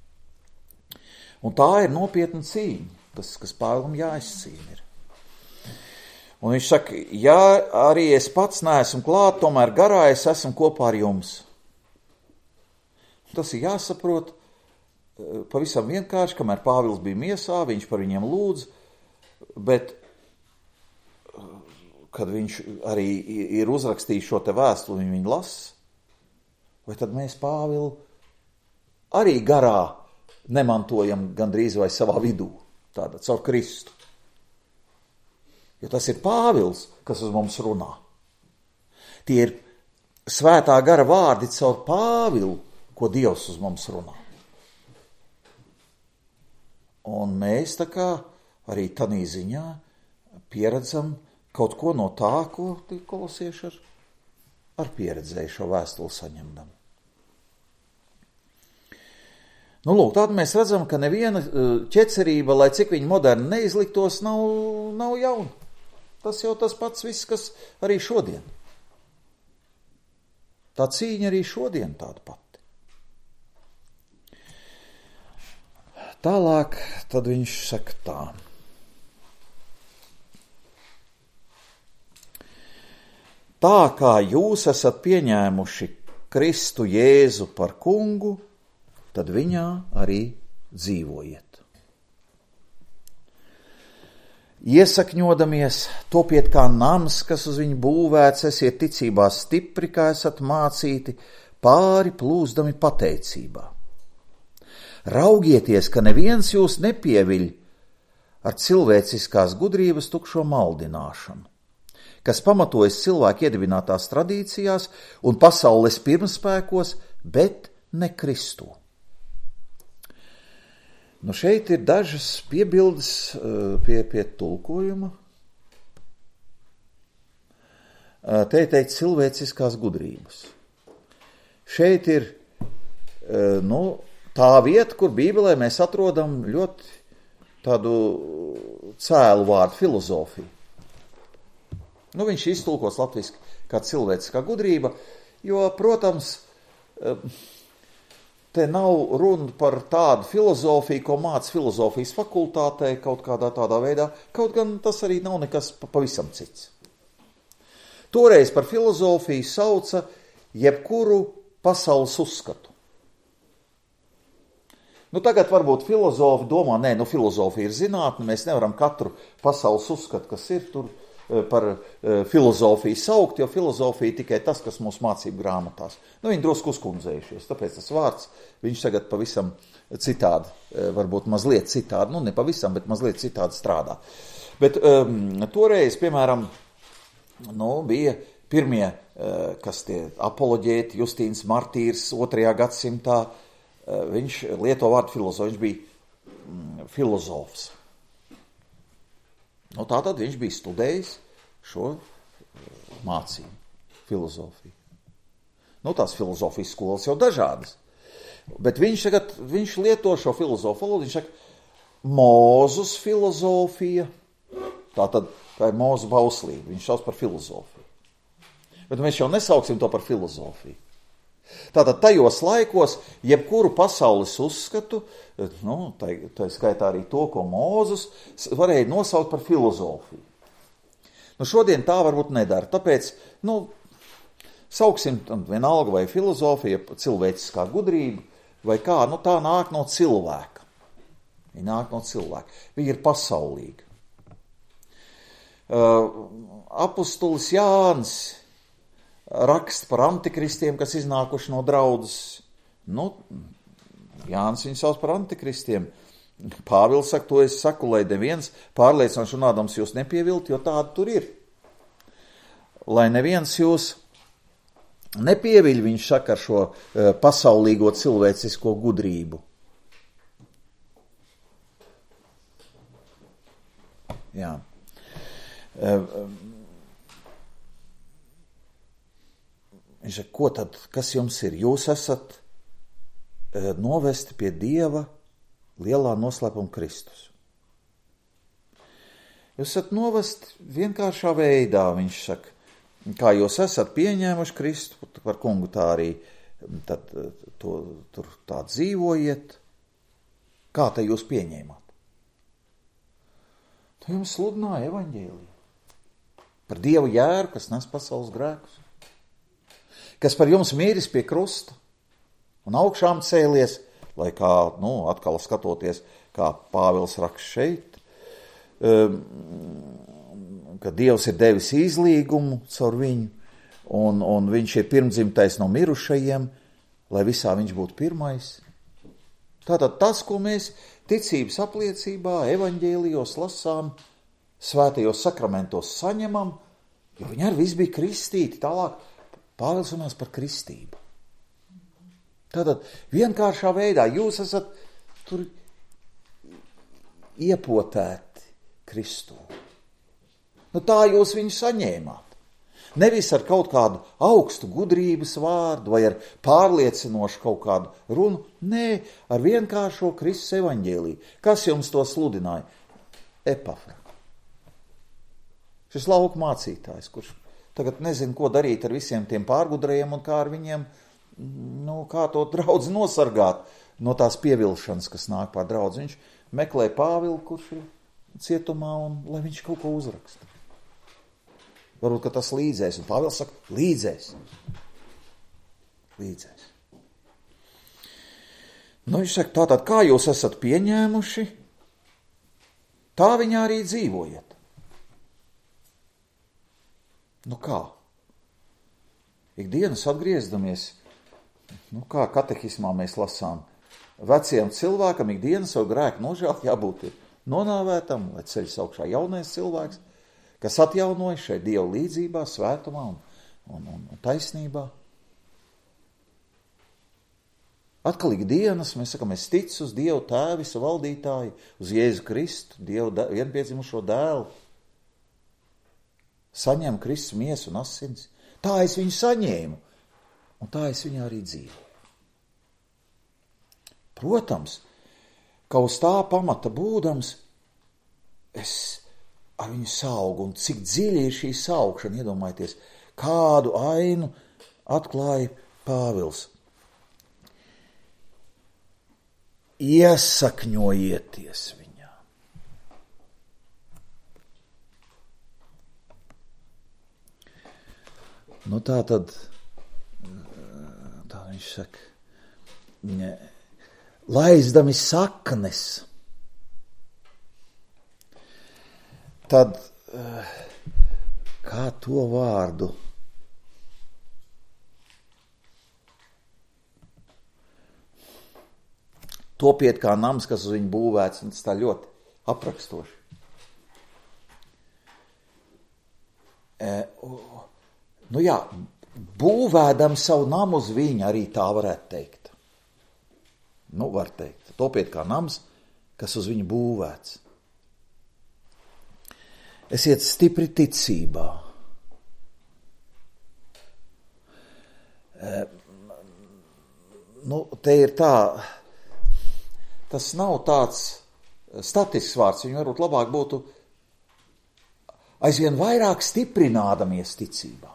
Un tā ir nopietna cīņa, tas, kas Pāvilam jāizcīna ir. Un viņš saka, ja arī es pats neesmu klāt, tomēr garā es esmu kopā ar jums. Tas ir jāsaprot pavisam vienkārši, kamēr Pāvils bija miesā, viņš par viņiem lūdz, bet kad viņš arī ir uzrakstījis šo te vēstuli, viņi viņu lasa, vai tad mēs Pāvilu arī garā nemantojam gandrīz vai savā vidū, tāda caur Kristu. Jo tas ir Pāvils, kas uz mums runā. Tie ir svētā gara vārdi caur Pāvilu, ko Dievs uz mums runā. Un mēs tā kā arī tanī ziņā pieredzam kaut ko no tā, ko kolosieši ar, ar pieredzēju šo vēstuli saņemdam. Nu, lūk, tātad mēs redzam, ka neviena ķecerība, lai cik viņa moderni neizliktos, nav, nav jauna. Tas jau tas pats viss, kas arī šodien. Tā cīņa arī šodien tāda pati. Tālāk, tad viņš saka tā. Tā kā jūs esat pieņēmuši Kristu Jēzu par kungu, tad viņā arī dzīvojiet. Iesakņodamies, topiet kā nams, kas uz viņu būvēts, esiet ticībā stipri, kā esat mācīti, pāri plūsdami pateicībā. Raugieties, ka neviens jūs nepieviļ ar cilvēciskās gudrības tukšo maldināšanu, kas pamatojas cilvēku iedibinātās tradīcijās un pasaules pirmspēkos, bet ne Kristū. Nu šeit ir dažas piebildes pie, pie tulkojuma. Te ir teikt cilvēciskās gudrības. Šeit ir nu, tā vieta, kur Bībelē mēs atrodam ļoti tādu cēlu vārdu filozofiju. Nu, viņš iztulkos latviski kā cilvēciskā gudrība, jo, protams, te nav runa par tādu filozofiju, ko māca filozofijas fakultātē kaut kādā tādā veidā, kaut gan tas arī nav nekas pavisam cits. Toreiz par filozofiju sauca jebkuru pasaules uzskatu. Nu, tagad varbūt filozofi domā, nē, nu, filozofija ir zinātne, mēs nevaram katru pasaules uzskatu, kas ir tur, par filozofiju saukt, jo filozofija tikai tas, kas mūsu mācību grāmatās. Nu, viņi drusku uzkundzējušies, tāpēc tas vārds, viņš tagad pavisam citādi, varbūt mazliet citādi, nu, ne pavisam, bet mazliet citādi strādā. Bet um, toreiz, piemēram, nu, bija pirmie, kas tie apoloģēti, Justīns Martīrs otrajā gadsimtā, viņš lieto vārdu filozofs, viņš bija filozofs. Nu, tātad viņš bija studējis šo mācību, filozofiju. Nu, tās filozofijas skolas jau dažādas. Bet viņš tagad, viņš lieto šo filozofu valodu, viņš saka, Mūzus filozofija, tātad tā ir Mūzu bauslība, viņš sauc par filozofiju. Bet mēs jau nesauksim to par filozofiju. Tātad tajos laikos, jebkuru pasaules uzskatu, nu, tā, tā skaitā arī to, ko Mūzus varēja nosaukt par filozofiju. Nu, šodien tā varbūt nedara, tāpēc, nu, sauksim vienalga vai filozofija, cilvēciskā gudrība, vai kā, nu, tā nāk no cilvēka. Viņa nāk no cilvēka. Viņa ir pasaulīga. Uh, apustulis Jānis raksta par antikristiem, kas iznākuši no draudzes. Nu, Jānis viņu sauc par antikristiem. Pāvils saka, to es saku, lai neviens pārliecināšu runādams jūs nepievilt, jo tāda tur ir. Lai neviens jūs nepieviļ, viņš saka, ar šo uh, pasaulīgo cilvēcisko gudrību. Jā. Uh, Viņš saka, ko tad, kas jums ir? Jūs esat e, novesti pie Dieva lielā noslēpuma Kristus. Jūs esat novesti vienkāršā veidā, viņš saka, kā jūs esat pieņēmuši Kristu, par kungu tā arī tad, to, tur tā dzīvojiet. Kā te jūs pieņēmāt? Tu jums sludināja evaņģēliju par Dievu jēru, kas nes pasaules grēkus. Kas par jums mīris pie krusta un augšām cēlies, lai kā, nu, atkal skatoties, kā Pāvils raksta šeit, um, ka Dievs ir devis izlīgumu caur viņu, un, un viņš ir pirmdzimtais no mirušajiem, lai visā viņš būtu pirmais. Tātad tas, ko mēs ticības apliecībā, evaņģēlijos lasām, svētajos sakramentos saņemam, jo viņi arī viss bija kristīti, tālāk Pāvils runās par kristību. Tātad vienkāršā veidā jūs esat tur iepotēti Kristū. Nu tā jūs viņu saņēmāt. Nevis ar kaut kādu augstu gudrības vārdu vai ar pārliecinošu kaut kādu runu. Nē, ar vienkāršo Kristus evaņģēliju. Kas jums to sludināja? Epafra. Šis lauku mācītājs, kurš tagad nezinu, ko darīt ar visiem tiem pārgudrajiem un kā ar viņiem, nu, kā to draudzi nosargāt no tās pievilšanas, kas nāk pār draudzi. Viņš meklē Pāvilu, kurš ir cietumā, un lai viņš kaut ko uzraksta. Varbūt, ka tas līdzēs, un Pāvils saka, līdzēs. Līdzēs. Nu, viņš saka, tātad, kā jūs esat pieņēmuši, tā viņā arī dzīvojiet. Nu kā? Ikdienas atgriezdamies, nu kā katehismā mēs lasām, veciem cilvēkam ikdienas savu grēku nožēl jābūt ir nonāvētam, lai ceļas augšā jaunais cilvēks, kas atjaunojas šeit Dieva līdzībā, svētumā un, un, un, un taisnībā. Atkal ikdienas mēs sakam, es ticu uz Dievu Tēvu, visu valdītāju, uz Jēzu Kristu, Dievu vienpiedzimušo dēlu. Saņem Kristus miesu un asins. Tā es viņu saņēmu, un tā es viņu arī dzīvoju. Protams, ka uz tā pamata būdams, es ar viņu saugu, un cik dziļi ir šī saukšana, iedomājieties, kādu ainu atklāja Pāvils. Iesakņojieties viņā. Nu tā tad, tā viņš saka, ne, laizdami saknes, tad kā to vārdu? Topiet kā nams, kas uz viņu būvēts, un tas tā ļoti aprakstoši. E, nu jā, būvēdam savu namu uz viņu, arī tā varētu teikt. Nu, var teikt. Topiet kā nams, kas uz viņu būvēts. Esiet stipri ticībā. E, nu, te ir tā... Tas nav tāds statisks vārds, viņu varbūt labāk būtu aizvien vairāk stiprinādamies ticībā.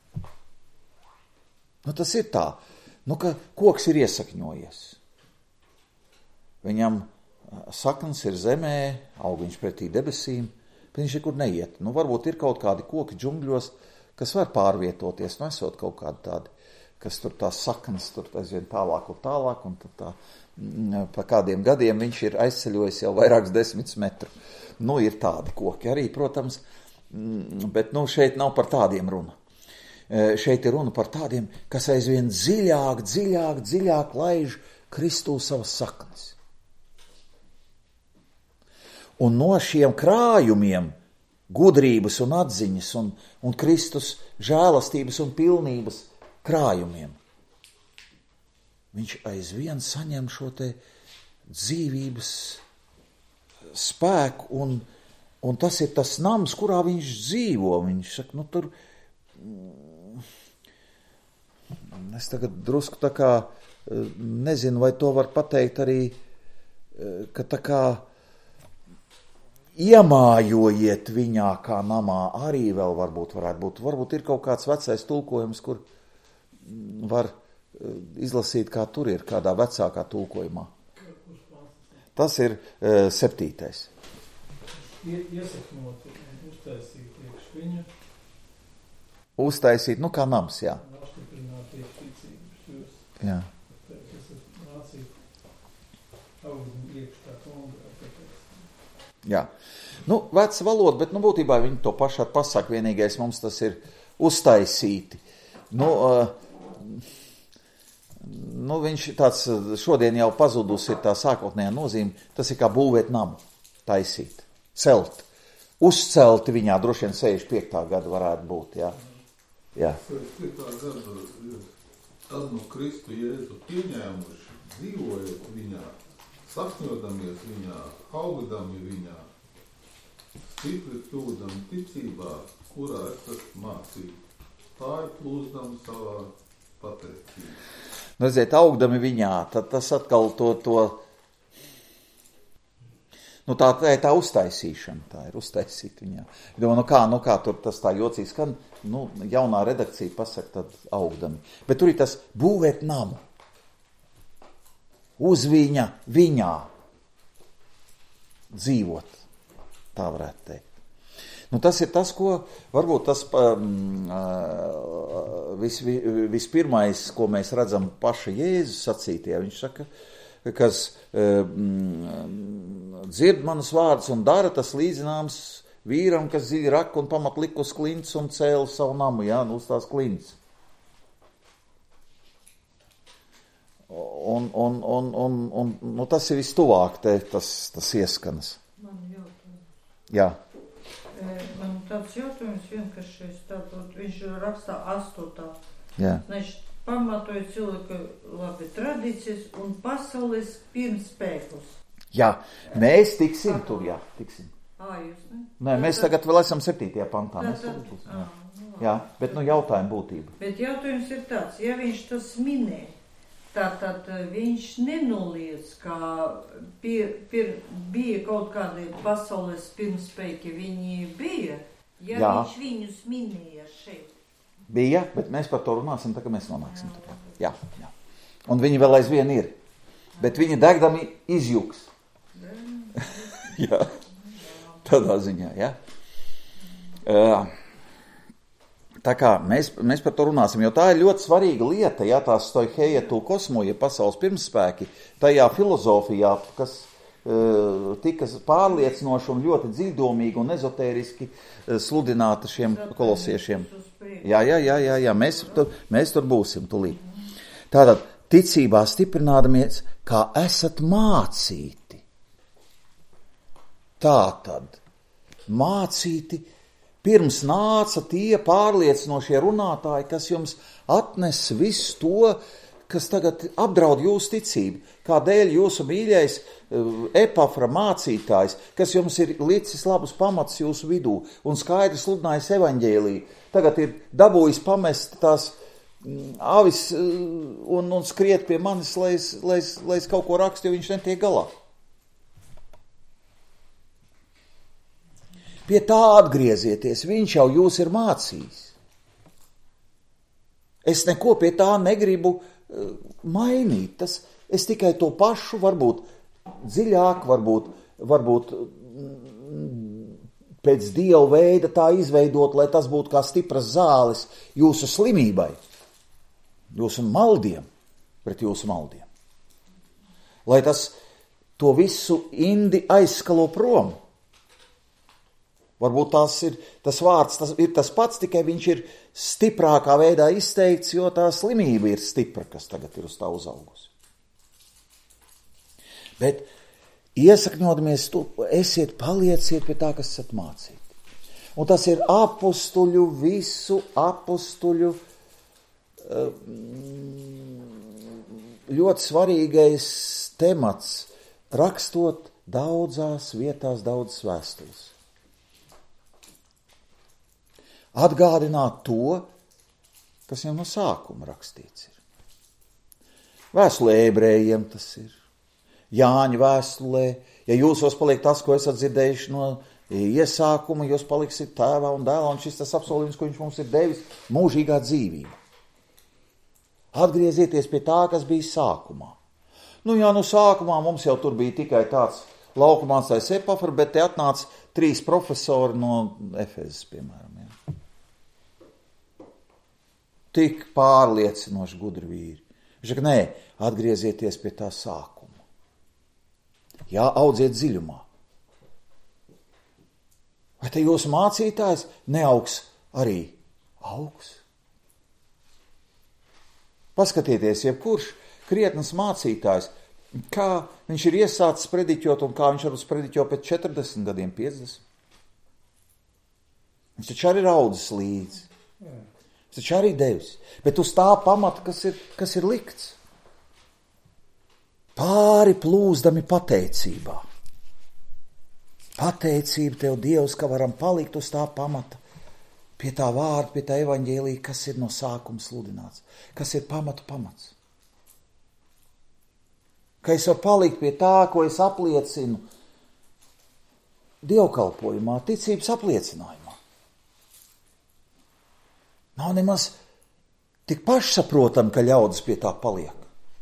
Nu, tas ir tā, nu, ka koks ir iesakņojies. Viņam saknes ir zemē, aug viņš pretī debesīm, bet viņš nekur neiet. Nu, varbūt ir kaut kādi koki džungļos, kas var pārvietoties, nu, esot kaut kādi tādi, kas tur tās saknes tur aizvien tālāk un tālāk, un tad tā pa kādiem gadiem viņš ir aizceļojis jau vairākus desmitus metru. Nu, ir tādi koki arī, protams, bet nu, šeit nav par tādiem runa. Šeit ir runa par tādiem, kas aizvien dziļāk, dziļāk, dziļāk laiž Kristū savas saknes. Un no šiem krājumiem, gudrības un atziņas un, un Kristus žēlastības un pilnības krājumiem, viņš aizvien saņem šo te dzīvības spēku, un, un tas ir tas nams, kurā viņš dzīvo. Viņš saka, nu tur, es tagad drusku tā kā, nezinu, vai to var pateikt arī, ka tā kā iemājojiet viņā kā namā, arī vēl varbūt varētu būt. Varbūt ir kaut kāds vecais tulkojums, kur var izlasīt, kā tur ir, kādā vecākā tulkojumā. Tas ir uh, septītais. Iesakņot un uztaisīt iekš viņa. Uztaisīt, nu kā nams, jā. Apstiprināt iekš ticības jūs. Jā. Tas ir mācīt augstu iekš kā kongrā. Jā. Nu, veca valoda, bet nu būtībā viņi to pašā pasaka, vienīgais mums tas ir uztaisīti. Nu, uh, Nu, viņš tāds šodien jau pazudus ir tā sākotnējā nozīme, tas ir kā būvēt namu, taisīt, celt, uzcelt viņā, droši vien sešdesmit piekta gada varētu būt, jā. Jā. sešdesmit piekta gada, tad no Kristu Jēzu pieņēmuši, dzīvojot viņā, sakņodamies viņā, augdami viņā, stipri kļūdami ticībā, kurā esat mācīti, tā ir plūzdami savā pateicībā. Nu, redziet, augdami viņā, tad tas atkal to, to nu tā, tā ir tā uztaisīšana, tā ir uztaisīt viņā. Domāju, nu kā, nu kā tur tas tā jocīgi skan, nu jaunā redakcija pasaka tad augdami. Bet tur ir tas būvēt namu. Uz viņa, viņā dzīvot, tā varētu teikt. Nu, tas ir tas, ko varbūt tas um, vis, vispirmais, ko mēs redzam paša Jēzus sacītajā. Viņš saka, kas um, dzird manas vārdus un dara, tas līdzināms vīram, kas dziļi raka un pamat liku uz klints un cēla savu namu, jā, nu uz tās klints. Un, un, un, un, un nu, tas ir vistuvāk, te, tas, tas ieskanas. Man jautājums. Jā. Man tāds jautājums vienkāršais, tātad viņš rakstā astotā. Jā. Znači, pamatoja cilvēka labi tradīcijas un pasaules pirmspēkus. Jā, mēs tiksim tur, jā, tiksim. Ā, jūs ne? Nē, mēs tagad vēl esam septītajā pantā. Tā, Mēs tā, tagad būsim, ā, jā. nu, jā, bet nu jautājuma būtība. Bet jautājums ir tāds, ja viņš tas minē, tātad viņš nenoliedz, ka pir, pir, bija kaut kādi pasaules pirmspēki, viņi bija, ja jā. Viņš viņus minēja šeit. Bija, bet mēs par to runāsim, tā kā mēs nonāksim tur. Jā, jā. Un viņi vēl aizvien ir. Bet viņi degdami izjūgs. Jā, tādā ziņā, jā. Tā kā mēs, mēs par to runāsim, jo tā ir ļoti svarīga lieta, jā, tā stoiheia tu kosmoja pasaules pirmspēki, tajā filozofijā, kas uh, tika pārliecinoši un ļoti dziļdomīgi un ezotēriski uh, sludināta šiem kolosiešiem. Jā, jā, jā, jā, jā. Mēs, tur, mēs tur būsim tulīt. Tātad, ticībā stiprinādamies, kā esat mācīti. Tātad, mācīti, pirms nāca tie pārliecinošie runātāji, kas jums atnes visu to, kas tagad apdraud jūsu ticību. Kādēļ jūsu mīļais Epafra mācītājs, kas jums ir licis labus pamatus jūsu vidū un skaidri sludinājis evaņģēliju, tagad ir dabūjis pamest tās avis un, un skriet pie manis, lai es, lai, es, lai es kaut ko rakstu, jo viņš netiek galā. Pie tā atgriezieties, viņš jau jūs ir mācījis. Es neko pie tā negribu uh, mainīt. Tas, es tikai to pašu, varbūt dziļāk, varbūt, varbūt pēc Dieva veida tā izveidot, lai tas būtu kā stipras zāles jūsu slimībai, jūsu maldiem, pret jūsu maldiem. Lai tas to visu indi aizskalo prom. Varbūt tās ir, tas vārds tas ir tas pats, tikai viņš ir stiprākā veidā izteikts, jo tā slimība ir stipra, kas tagad ir uz tā uzaugusi. Bet iesakņodamies, tu, esiet, palieciet pie tā, kas esat mācīti. Un tas ir apustuļu, visu apustuļu ļoti svarīgais temats, rakstot daudzās vietās, daudzas vēstules. Atgādināt to, kas jau no sākuma rakstīts ir. Vēstulē ebrejiem tas ir. Jāņa vēstulē, ja jūsos paliek tas, ko esat dzirdējuši no iesākuma, jūs paliksiet tēvā un dēlā, un šis tas apsolījums, ko viņš mums ir devis, mūžīgā dzīvība. Atgriezieties pie tā, kas bija sākumā. Nu jā, nu sākumā mums jau tur bija tikai tāds laukumācais Epafra, bet te atnāca trīs profesori no Efezes, piemēram. Jā. Tik pārliecinoši gudri vīri. Viņš saka, nē, atgriezieties pie tā sākuma. Jā, audziet dziļumā. Vai te jūsu mācītājs neaugs arī augs? Paskatieties, jebkurš krietnes mācītājs, kā viņš ir iesācis prediķot un kā viņš varbūt prediķo pēc četrdesmit gadiem, piecdesmit. Viņš taču arī ir audzis līdzi. Viņš taču arī devis. Bet uz tā pamata, kas ir, kas ir likts. Pāri plūzdami pateicībā. Pateicība tev, Dievs, ka varam palikt uz tā pamata, pie tā vārda, pie tā evaņģēlija, kas ir no sākuma sludināts, kas ir pamatu pamats. Ka es varu palikt pie tā, ko es apliecinu dievkalpojumā, ticības apliecinājumā. Nav nemaz tik pašsaprotam, ka ļaudis pie tā paliek.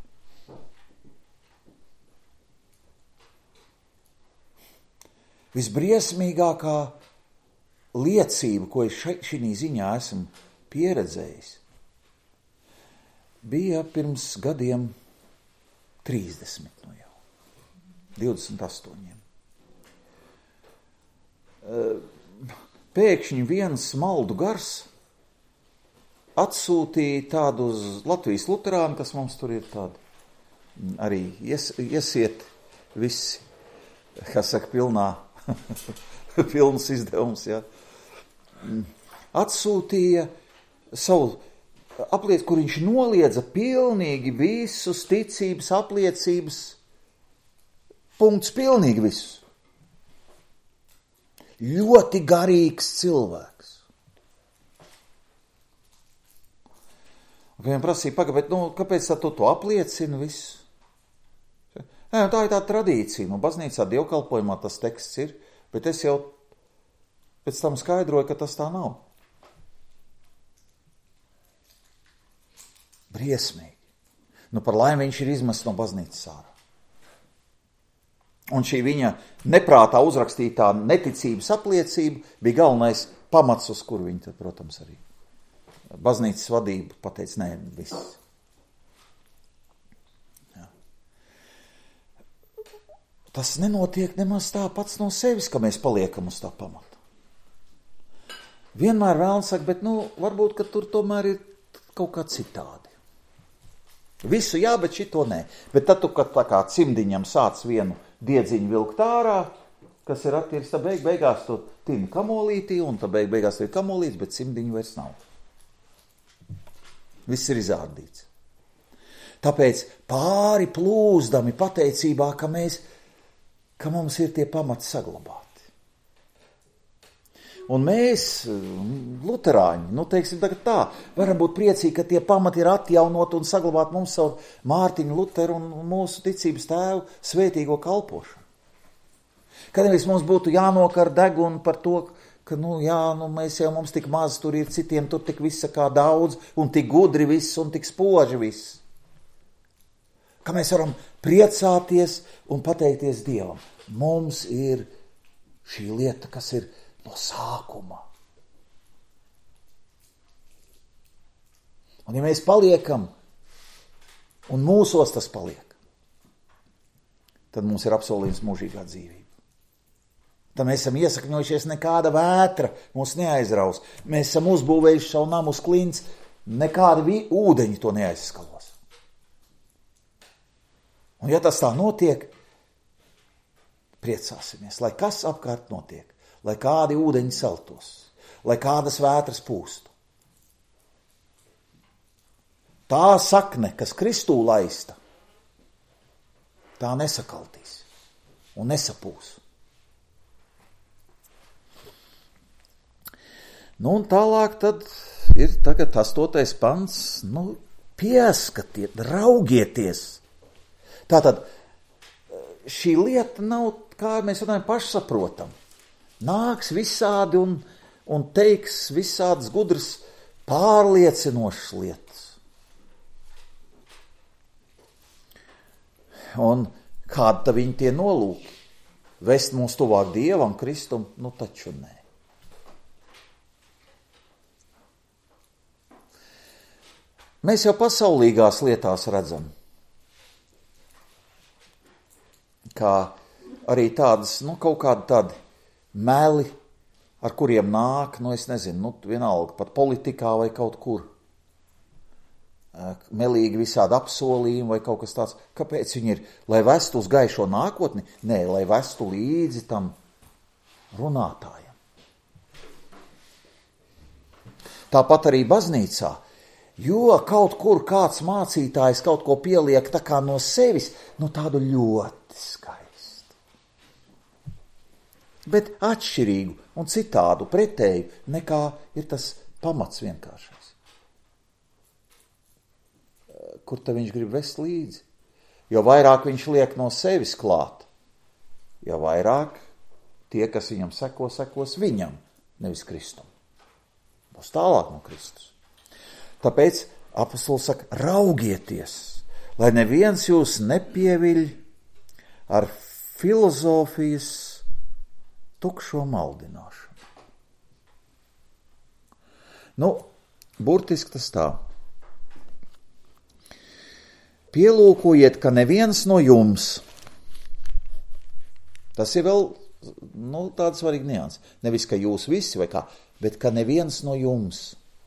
Visbriesmīgākā liecība, ko es šī ziņā esmu pieredzējis, bija pirms gadiem trīsdesmit, nu jau, divdesmit astoņiem. pēkšņi viens maldu gars atsūtīja tādu uz Latvijas luterānu, kas mums tur ir tādi arī ies, iesiet visi, kas saka, pilnā, pilns izdevums, jā. Atsūtīja savu apliec, kur viņš noliedza pilnīgi visus ticības apliecības, punkts pilnīgi visus. Ļoti garīgs cilvēks. Viņam prasīja, pagabēt, nu, kāpēc tā tu to apliecini visu? Jā, tā ir tā tradīcija. Nu, baznīcā dievkalpojumā tas teksts ir, bet es jau pēc tam skaidroju, ka tas tā nav. Briesmīgi. Nu, par laimi viņš ir izmests no baznīcas ārā. Un šī viņa neprātā uzrakstītā neticības apliecība bija galvenais pamats, uz kuru viņa, tad, protams, arī baznīcas vadība pateica, nē, viss. Jā. Tas nenotiek nemaz tā pats no sevis, ka mēs paliekam uz tā pamata. Vienmēr vēlams saka, bet, nu, varbūt, ka tur tomēr ir kaut kā citādi. Visu jā, bet šito nē. Bet tad tu, kad tā kā cimdiņam sāc vienu diedziņu vilkt ārā, kas ir attīrs, tad beig, beigās tu tini kamolītī, un tad beig, beigās ir kamolīts, bet cimdiņu vairs nav. Viss ir izārdīts. Tāpēc pāri plūzdami pateicībā, ka mēs, ka mums ir tie pamati saglabāti. Un mēs, luterāņi, nu teiksim tagad tā, varam būt priecīgi, ka tie pamati ir atjaunot un saglabāt mums savu Mārtiņu Luteru un mūsu ticības tēvu svētīgo kalpošanu. Kad nevis mums būtu jānokar degunu par to, ka, nu jā, nu mēs jau mums tik maz, tur ir citiem, tur tik visa kā daudz, un tik gudri viss, un tik spoži viss. Ka mēs varam priecāties un pateikties Dievam. Mums ir šī lieta, kas ir no sākuma. Un ja mēs paliekam, un mūsos tas paliek, tad mums ir apsolījums mūžīgā dzīvība. Tad mēs esam iesakņojušies, nekāda vētra mūs neaizraus. Mēs esam uzbūvējuši savu namu uz klints, nekādi vi- ūdeņi to neaizskalos. Un ja tas tā notiek, priecāsimies, lai kas apkārt notiek. Lai kādi ūdeņi celtos, lai kādas vētras pūstu. Tā sakne, kas Kristū laista, tā nesakaltīs un nesapūs. Nu un tālāk tad ir tagad astotais pants, nu pieskatiet, raugieties. Tātad šī lieta nav, kā mēs runājam, pašsaprotam. Nāks visādi un, un teiks visādas gudras pārliecinošas lietas. Un kāda tad viņi tie nolūki? Vest mūs tuvāk Dievam, Kristum? Nu taču nē. Mēs jau pasaulīgās lietās redzam, kā arī tādas, nu kaut kādi tādi meli, ar kuriem nāk, nu es nezinu, nu vienalga, pat politikā vai kaut kur. Melīgi visādi apsolījumi vai kaut kas tāds. Kāpēc viņi ir? Lai vestu uz gaišo nākotni? Nē, lai vestu līdzi tam runātājam. Tāpat arī baznīcā. Jo kaut kur kāds mācītājs kaut ko pieliek tā kā no sevis, nu tādu ļoti skaistu. Bet atšķirīgu un citādu, pretēju, nekā ir tas pamats vienkāršais. Kur tad viņš grib vest līdzi? Jo vairāk viņš liek no sevis klāt, jo vairāk tie, kas viņam seko, sekos viņam, nevis Kristum. Būs tālāk no Kristus. Tāpēc apostols saka, raugieties, lai neviens jūs nepieviļ ar filozofijas tukšo maldināšanu. Nu, burtiski tas tā. Pielūkojiet, ka neviens no jums, tas ir vēl nu, tāda svarīga nianse. Nevis, ka jūs visi vai kā, bet ka neviens no jums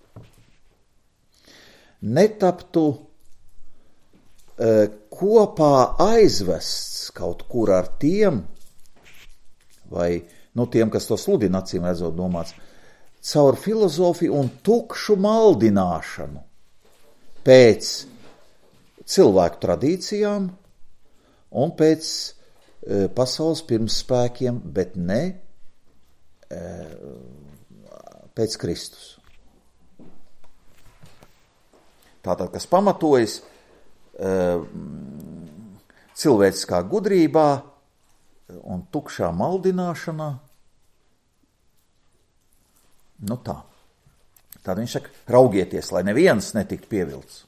netaptu e, kopā aizvests kaut kur ar tiem, vai nu, tiem, kas to sludina, acīm redzot domāts, caur filozofiju un tukšu maldināšanu pēc cilvēku tradīcijām un pēc e, pasaules pirmspēkiem, bet ne e, pēc Kristus. Tātad, kas pamatojas e, cilvēciskā gudrībā un tukšā maldināšanā, nu tā. Tad viņš saka, raugieties, lai neviens netiktu pievilts.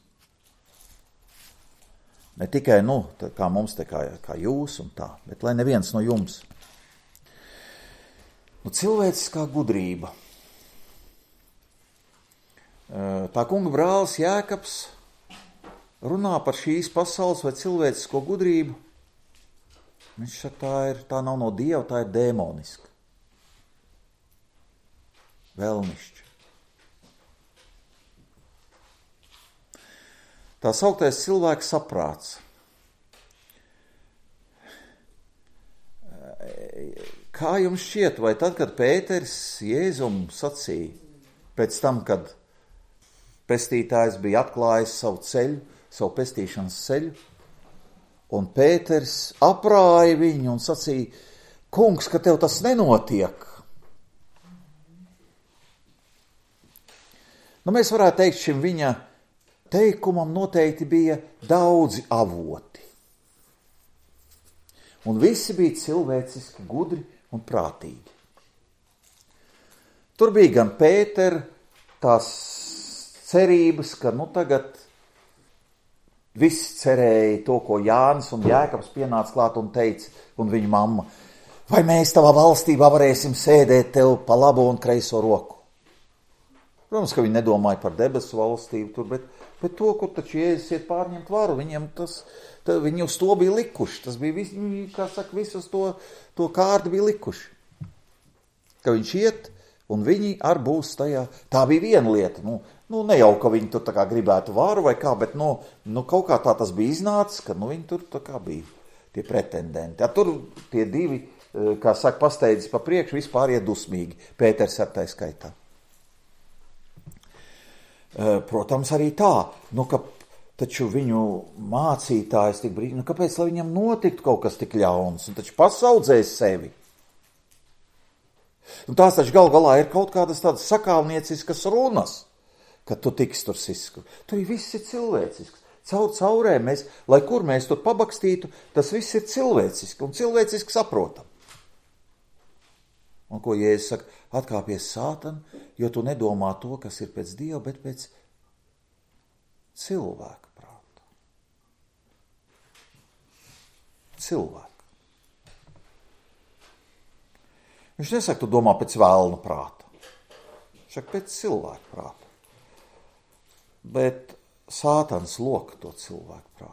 Ne tikai, nu, tā, kā mums, te kā, kā jūs un tā, bet lai neviens no jums. Nu, cilvēciskā gudrība. Tā kunga brālis Jēkabs runā par šīs pasaules vai cilvēcisko gudrību. Viņš saka, tā, ir, tā nav no Dieva, tā ir dēmoniska. Vēlnišķa. Tā sauktais cilvēks saprāts. Kā jums šķiet, vai tad, kad Pēters Jēzum sacīja, pēc tam, kad pestītājs bija atklājis savu ceļu, savu pestīšanas ceļu, un Pēters aprāja viņu un sacīja, kungs, ka tev tas nenotiek. Nu, mēs varētu teikt, šim viņa teikumam noteikti bija daudzi avoti. Un visi bija cilvēciski gudri un prātīgi. Tur bija gan Pētera tās cerības, ka nu tagad viss cerēja to, ko Jānis un Jēkabs pienāca klāt un teica, un viņa mamma, vai mēs tavā valstībā varēsim sēdēt tev pa labo un kreiso roku. Protams, ka viņi nedomāja par debesu valstību tur, bet, bet to, kur taču Jēzus iet pārņemt varu, viņiem tas, tā, viņi uz to bija likuši, tas bija, vis, kā saka, visus to, to kārdu bija likuši. Ka viņš iet, un viņi ar būs tajā, tā bija viena lieta, nu, nu ne jau, ka viņi tur tā kā gribētu varu vai kā, bet nu, nu kaut kā tā tas bija iznācis, ka nu viņi tur tā kā bija tie pretendenti. Ja, tur tie divi, kā saka, pasteidzis pa priekšu, vispār iet dusmīgi, Pēters ar tai skaitā. Protams, arī tā, nu, ka taču viņu mācītājs tik brīd, nu, kāpēc, lai viņam notiktu kaut kas tik ļauns, un taču pasaudzēs sevi. Un tās taču gal galā ir kaut kādas tādas sakāvnieciskas runas, ka tu tiks tur sisku. Tur viss ir cilvēcisks. Caur caurē mēs, lai kur mēs tur pabakstītu, tas viss ir cilvēciski un cilvēciski saprotam. Un ko Jēzus saka, atkāpies Sātan, jo tu nedomā to, kas ir pēc Dieva, bet pēc cilvēka prāta. Cilvēka. Viņš nesaka, tu domā pēc vēlna prāta. Viņš saka, pēc cilvēka prāta. Bet Sātans loka to cilvēku prātu.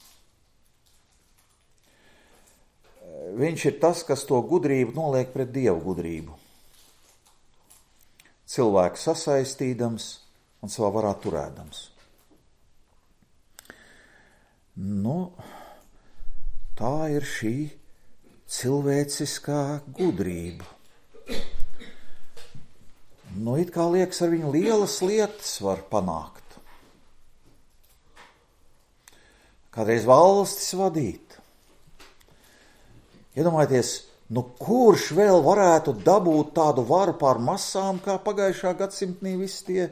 Viņš ir tas, kas to gudrību noliek pret Dievu gudrību. Cilvēku sasaistīdams un savā varā turēdams. Nu, tā ir šī cilvēciskā gudrība. Nu, it kā liekas, ar viņu lielas lietas var panākt. Kādreiz valstis vadīt. Iedomājieties, nu kurš vēl varētu dabūt tādu varu pār masām, kā pagājušā gadsimtnī visi tie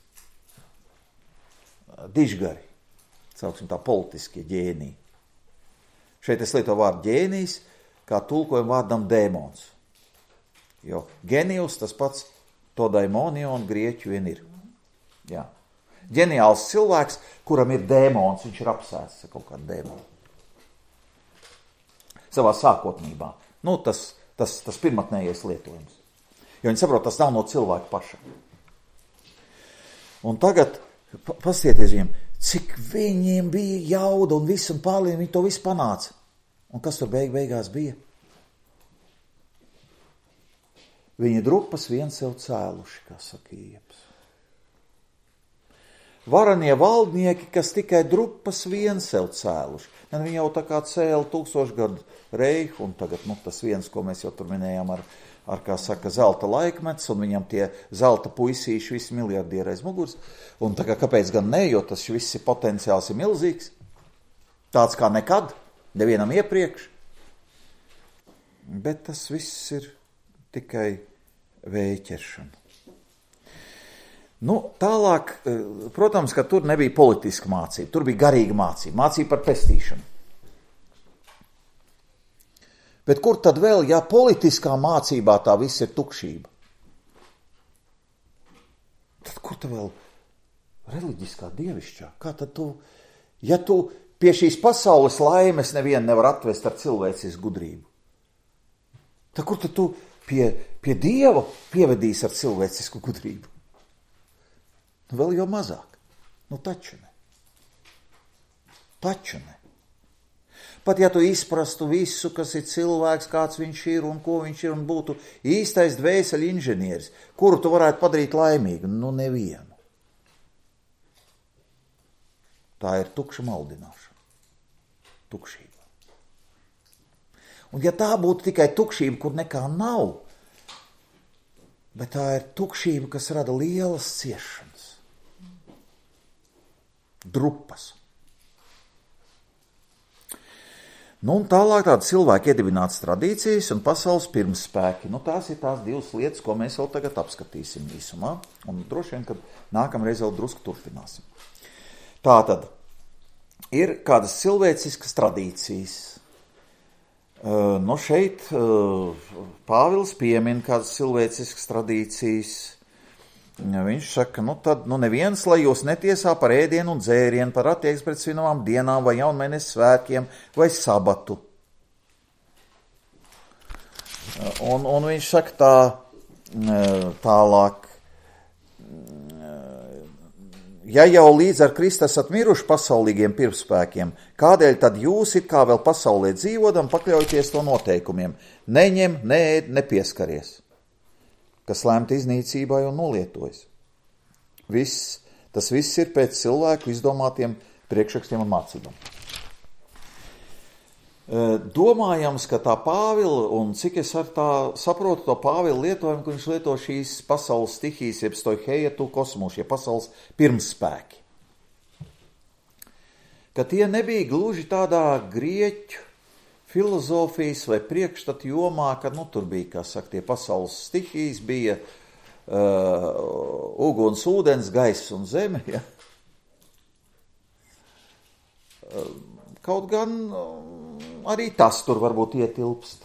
dižgari, sauksim tā politiskie ģēniji. Šeit es lieto vārdu ģēnijs, kā tulkojumu vārdam dēmons. Jo genijus tas pats to daimonion grieķu vien ir. Jā. Ģeniāls cilvēks, kuram ir dēmons, viņš ir apsēsts ar kaut kādu dēmonu. Savā sākotnībā. Nu, tas, tas, tas pirmatnējais lietojums. Jo viņi saprot, tas nav no cilvēka paša. Un tagad, pastieties viņiem, cik viņiem bija jauda un viss un pārlien, viņi to visu panāca. Un kas tur beig, beigās bija? Viņi drupas vien sev cēluši, kā saka Ieps. Varanie valdnieki, kas tikai drupas vien sev cēluši. Viņi jau tā kā cēla tūkstošu gadu reihu, un tagad, nu, tas viens, ko mēs jau tur minējām ar, ar kā saka, zelta laikmets, un viņam tie zelta puisīši visi miljardieri aiz muguras. Un tā kā kāpēc gan ne, jo tas viss ir potenciāls ir milzīgs. Tāds kā nekad, nevienam iepriekš. Bet tas viss ir tikai vējķeršana. Nu, tālāk, protams, ka tur nebija politiska mācība, tur bija garīga mācība, mācība par pestīšanu. Bet kur tad vēl, ja politiskā mācībā tā viss ir tukšība? Tad kur tad vēl reliģiskā dievišķā? Kā tad tu, ja tu pie šīs pasaules laimes nevienu nevar atvest ar cilvēcisku gudrību? Tad kur tad tu pie, pie Dieva pievedīs ar cilvēcisku gudrību? Vēl jau mazāk. Nu taču ne. Taču ne. Pat ja tu izprastu visu, kas ir cilvēks, kāds viņš ir un ko viņš ir un būtu īstais dvēseli inženieris, kuru tu varētu padarīt laimīgu, nu nevienu. Tā ir tukša maldināšana. Tukšība. Un ja tā būtu tikai tukšība, kur nekā nav, bet tā ir tukšība, kas rada lielas ciešanas. Drupas. Nu, un tālāk tāda cilvēka iedibinātas tradīcijas un pasaules pirmspēki. Nu, tās ir tās divas lietas, ko mēs vēl tagad apskatīsim īsumā. Un droši vien, kad nākamreiz vēl drusku turpināsim. Tātad ir kādas cilvēciskas tradīcijas. Uh, nu, šeit uh, Pāvils piemin kādas cilvēciskas tradīcijas. Viņš saka, nu tad nu neviens, lai jūs netiesā par ēdienu un dzērienu, par attieksmi pret svinamām dienām vai jaunmēnes svētkiem vai sabatu. Un, un viņš saka tā tālāk, ja jau līdz ar Kristu esat miruši pasaulīgiem pirmspēkiem, kādēļ tad jūs it kā vēl pasaulē dzīvodam pakļaujoties to noteikumiem? Neņem, neēd, nepieskaries. Kas lēmta iznīcībai un nolietojas. Viss, tas viss ir pēc cilvēku izdomātiem priekšrakstiem un mācībām. Domājams, ka tā Pāvila, un cik es ar tā saprotu to Pāvila lietojumu, ka viņš lieto šīs pasaules stihijas, jeb stoihēietu kosmos, šie pasaules pirmspēki. Ka tie nebija gluži tādā grieķu filozofijas vai priekšstatu jomā, kad nu, tur bija, kā saka, tie pasaules stihijas, bija uh, uguns, ūdens, gaiss un zeme. Ja? Uh, kaut gan uh, arī tas tur varbūt ietilpst.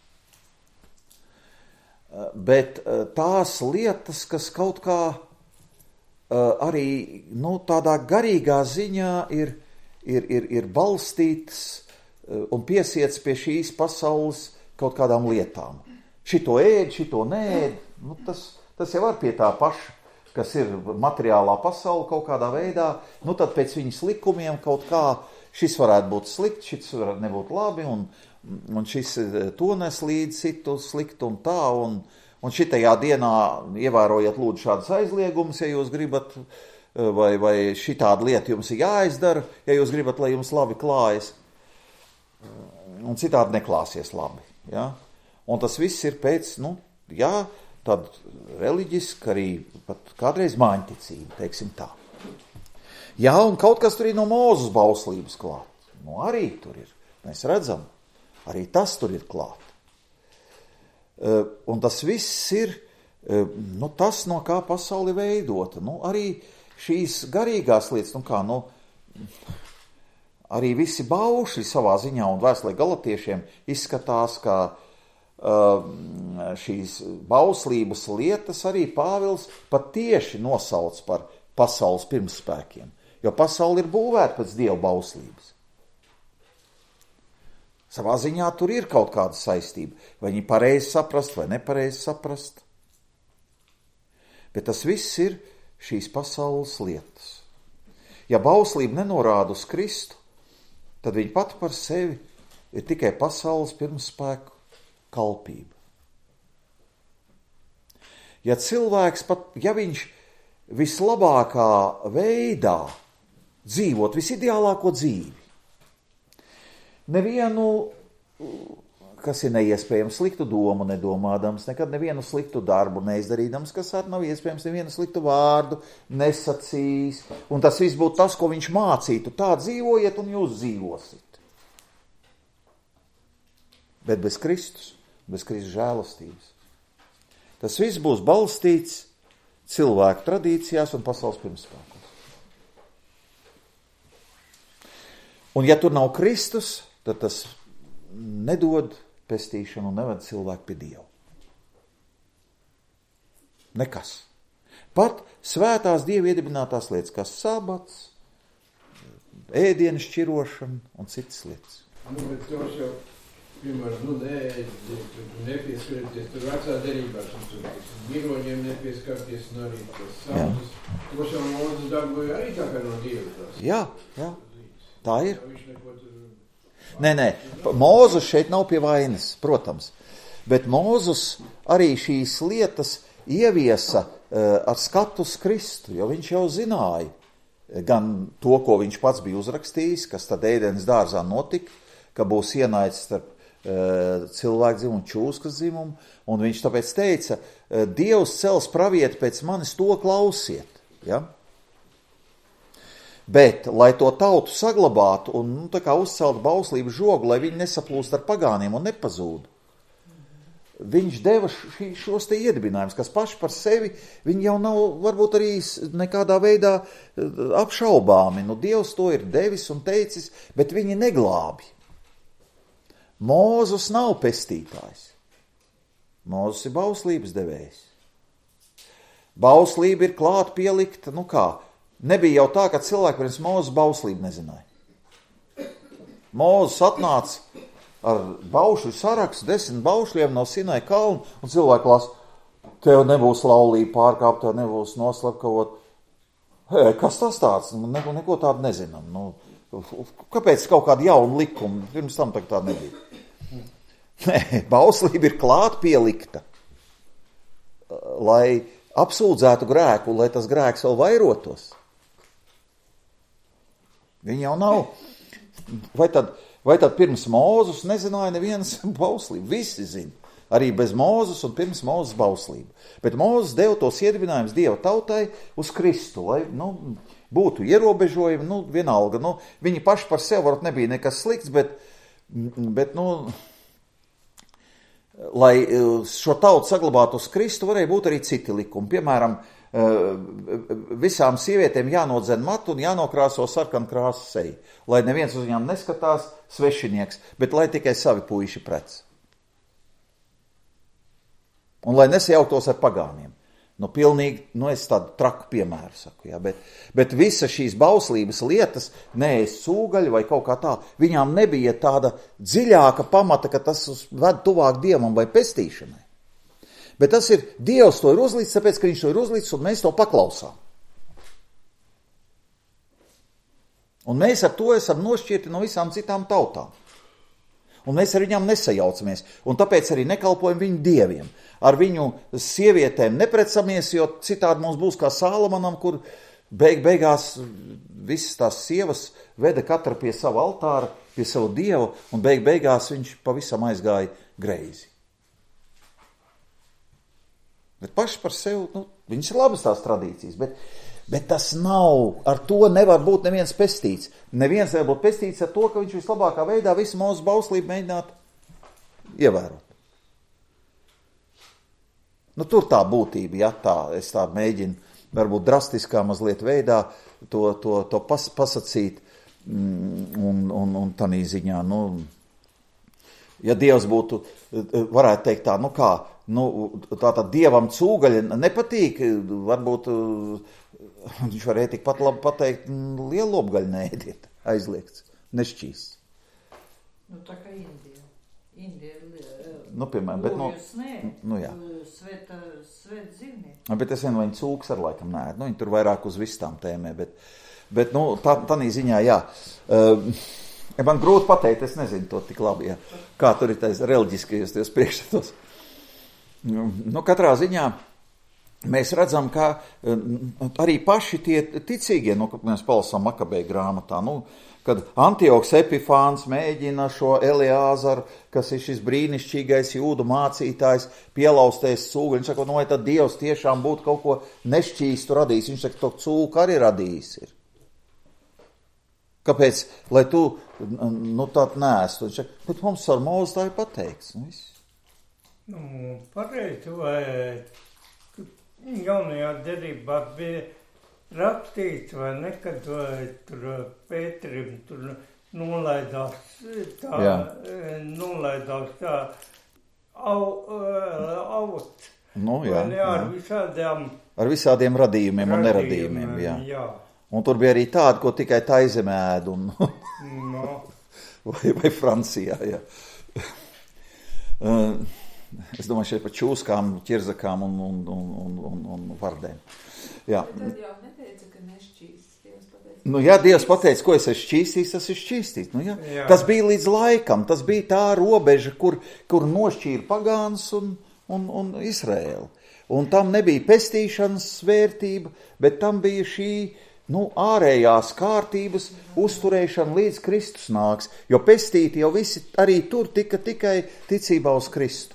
Uh, bet uh, tās lietas, kas kaut kā uh, arī nu, tādā garīgā ziņā ir, ir, ir, ir balstītas un piesiets pie šīs pasaules kaut kādām lietām. Šito ēd, šito neēd, nu tas, tas jau var pie tā paša, kas ir materiālā pasaule kaut kādā veidā, nu tad pēc viņas likumiem kaut kā šis varētu būt slikts, šis varētu nebūt labi, un, un šis to nes līdzi citu sliktu un tā, un, un šitajā dienā ievērojiet lūdzu šādas aizliegumus, ja jūs gribat, vai, vai šitāda lieta jums ir jāizdara, ja jūs gribat, lai jums labi klājas. Un citādi neklāsies labi. Ja? Un tas viss ir pēc, nu, jā, tad reliģiski arī pat kādreiz māņticība, teiksim tā. Jā, un kaut kas tur ir no Mūzes bauslības klāt. Nu, arī tur ir. Mēs redzam, arī tas tur ir klāt. Uh, un tas viss ir, uh, nu, tas, no kā pasauli veidota. Nu, arī šīs garīgās lietas, nu kā, nu, arī visi baušļi savā ziņā un vēstulē galatiešiem izskatās, ka uh, šīs bauslības lietas arī Pāvils pat tieši nosauc par pasaules pirmspēkiem, jo pasaule ir būvēta pēc Dieva bauslības. Savā ziņā tur ir kaut kāda saistība, vai viņi pareizi saprast vai nepareizi saprast. Bet tas viss ir šīs pasaules lietas. Ja bauslība nenorāda uz Kristu, tad viņa pati par sevi ir tikai pasaules pirmspēku kalpība. Ja cilvēks pat, ja viņš vislabākā veidā dzīvot, visideālāko dzīvi, nevienu, kas ir neiespējams, sliktu domu nedomādams, nekad nevienu sliktu darbu neizdarīdams, kas arī nav iespējams, nevienu sliktu vārdu nesacīs, un tas viss būtu tas, ko viņš mācītu. Tā dzīvojiet, un jūs dzīvosit. Bet bez Kristus, bez Kristus žēlastības. Tas viss būs balstīts cilvēku tradīcijās un pasaules pirmspēkos. Un ja tur nav Kristus, tad tas nedod pestīšanu un neved cilvēku pie Dieva. Nekas. Pat svētās Dieva iedibinātās lietas, kā sabats, ēdienas šķirošana un citas lietas. Nu, bet tos jau, piemēram, nu, nē, nepieskarties tur vecā derībā, tur miroņiem nepieskarties un arī tas sabats. Tos jau Mūzes dabūja arī tā kā no Dieva tās. Jā, jā, tā ir. Viņš neko tur... Nē, nē, Mūzes šeit nav pie vainas, protams, bet Mūzes arī šīs lietas ieviesa uh, ar skatu uz Kristu, jo viņš jau zināja gan to, ko viņš pats bija uzrakstījis, kas tad ēdienas dārzā notika, ka būs ienaids starp uh, cilvēku dzimumu un čūskas dzimumu, un viņš tāpēc teica, uh, Dievs cels pravieti pēc manis, to klausiet, ja? Bet, lai to tautu saglabātu un nu, tā kā uzcelt bauslību žogu, lai viņi nesaplūst ar pagāniem un nepazūd, viņš deva š, šos te iedibinājumus, kas paši par sevi, viņi jau nav varbūt arī nekādā veidā apšaubāmi. Nu, Dievs to ir devis un teicis, bet viņi neglābi. Mūzes nav pestītājs. Mūzes ir bauslības devējs. Bauslība ir klāt pielikta, nu kā, nebija jau tā, ka cilvēki pirms Mūzes bauslību nezināja. Mūzes atnāca ar baušļu sarakstu, desmit baušļiem no Sinai kalna, un cilvēki lasa, tev nebūs laulība pārkāpt, tev nebūs noslepkavot. Hei, kas tas tāds? Neko, neko tādu nezinām. Nu, kāpēc kaut kāda jauna likuma? Pirms tam tā tāda nebija. Nē, bauslība ir klāt pielikta, lai apsūdzētu grēku, lai tas grēks vēl vairotos. Viņi jau nav. Vai tad, vai tad pirms Mūzes nezināja nevienas bauslību? Visi zina. Arī bez Mūzes un pirms Mūzes bauslību. Bet Mūzes deva tos iedibinājumus Dieva tautai uz Kristu, lai nu, būtu ierobežojumi, nu, vienalga. Nu, viņi paši par sevi varbūt nebija nekas slikts, bet, bet nu, lai šo tautu saglabātu uz Kristu, varēja būt arī citi likumi. Piemēram, visām sievietēm jānodzen matu un jānokrāso sarkanu krāsu seju, lai neviens uz viņām neskatās svešinieks, bet lai tikai savi puiši prec. Un lai nesajauktos ar pagāniem. Nu, pilnīgi, nu, es tādu traku piemēru saku, jā, bet, bet visa šīs bauslības lietas, neēst sūgaļu vai kaut kā tā, viņām nebija tāda dziļāka pamata, ka tas ved tuvāk Dievam vai pestīšanai. Bet tas ir, Dievs to ir uzlicis, tāpēc, ka viņš to ir uzlicis, un mēs to paklausām. Un mēs ar to esam nošķirti no visām citām tautām. Un mēs ar viņām nesajaucamies, un tāpēc arī nekalpojam viņu dieviem. Ar viņu sievietēm neprecamies, jo citādi mums būs kā Sālamanam, kur beig, beigās visas tās sievas veda katra pie sava altāra, pie savu dievu, un beig, beigās viņš pavisam aizgāja greizi. Bet paši par sevi, nu, viņas ir labas tās tradīcijas, bet, bet tas nav, ar to nevar būt neviens pestīts. Neviens nevar būt pestīts ar to, ka viņš vislabākā veidā visu Mūzes bauslību mēģinātu ievērot. Nu, tur tā būtība, ja tā, es tā mēģinu, varbūt drastiskā mazliet veidā to, to, to pas, pasacīt, un, un, un tanī ziņā, nu, ja Dievs būtu, varētu teikt tā, nu kā, nu, tātad Dievam cūgaļi nepatīk, varbūt viņš varēja tik pat labi pateikt, lielu lopgaļu neēdiet, aizliegts, nešķīsts. Nu, tā kā Indija. Indija ir, nu, piemēram, bet, nu, nē, nu, jā. Sveta, sveta dzīvnieki. Bet es vien, vai viņi cūks ar laikam nē, nu, viņi tur vairāk uz visām tēmē, bet, bet, nu, tā, tanī ziņā, jā. Uh, man grūti pateikt, es nezinu to tik labi, jā. Kā tur ir tais reliģiskajos tos priekšstatos. Nu, katrā ziņā mēs redzam, ka arī paši tie ticīgie, nu, kad mēs palasām Makabēju grāmatā, nu, kad Antioks Epifāns mēģina šo Eleāzaru, kas ir šis brīnišķīgais jūdu mācītājs, pielausties cūku, viņš saka, nu, vai tad Dievs tiešām būtu kaut ko nešķīstu radījis, viņš saka, to cūku arī radījis ir. Kāpēc, lai tu, nu, tād nēstu? Viņš saka, bet mums ar Mūzu tā ir pateikts. Nu, viss. Nu, pareizi, vai jaunajā derībā bija rakstīts, vai nekad, vai tur Pēterim tur nolaidās tā, Jā. nolaidās tā au, aut. Nu, jā, ne, ar jā. visādiem, ar visādiem radījumiem un neradījumiem, jā. jā. Un tur bija arī tādi, ko tikai taizemē ēd, un, no. vai, vai Francijā, jā. Es domāju šeit par čūskām, ķirzakām un, un, un, un, un, un vardēm. Jā. Bet tad jau neteica, ka nešķīs. Dievs pateica. Nu, jā, Dievs pateica, ko es esmu šķīstījis, tas ir šķīstījis. Nu, jā. Jā. Tas bija līdz laikam, tas bija tā robeža, kur, kur nošķīra pagāns un, un, un Izraēlu. Un tam nebija pestīšanas vērtība, bet tam bija šī nu, ārējās kārtības uzturēšana līdz Kristus nāks, jo pestīti jau visi arī tur tika tikai ticībā uz Kristu.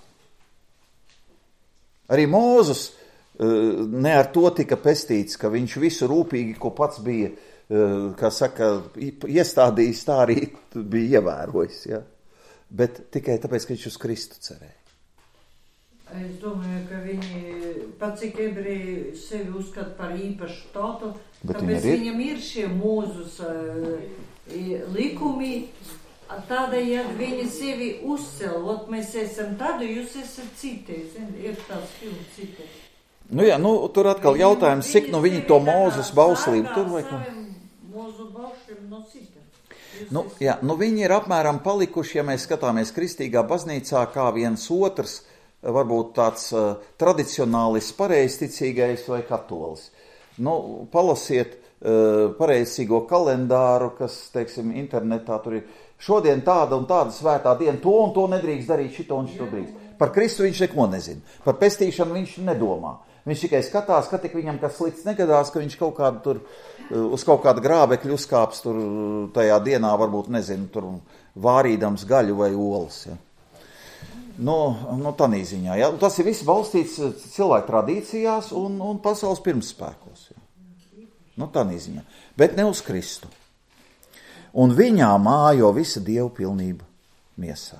Arī Mūzus ne ar to tika pestīts, ka viņš visu rūpīgi, ko pats bija, kā saka, iestādījis, tā arī bija ievērojis, ja? Bet tikai tāpēc, ka viņš uz Kristu cerēja. Es domāju, ka viņi, pat cik ebreji sevi uzskata par īpašu tautu, Bet tāpēc ir. viņam ir šie Mūzus uh, likumi, tādējādi viņi sevi uzcel, ot mēs esam tādi, jūs esat citi, ir tāds films citi. Nu jā, nu tur atkal jautājums, cik nu viņi to Mūzus bauslību tur vai ko? Mūzu baušiem no cita. Nu, jā, nu viņi ir apmēram palikuši, ja mēs skatāmies kristīgā baznīcā, kā viens otrs, varbūt tāds uh, tradicionālis pareizticīgais vai katolis. Nu, palasiet uh, pareizcīgo kalendāru, kas, teiksim, internetā tur ir. Šodien tāda un tāda svētā diena, to un to nedrīkst darīt, šito un šito drīkst. Par Kristu viņš neko nezina. Par pestīšanu viņš nedomā. Viņš tikai skatās, ka tik viņam kas slikts negadās, ka viņš kaut kādu tur, uh, uz kaut kādu grābekļu uzkāps tur tajā dienā, varbūt, nezinu, tur vārīdams gaļu vai olas, ja. Nu, nu tādā ziņā. Ja? Tas ir viss balstīts cilvēku tradīcijās un, un pasaules pirmsspēkos. Ja? Nu, tādā ziņā. Bet ne uz Kristu. Un viņā mājo visa Dieva pilnība miesā.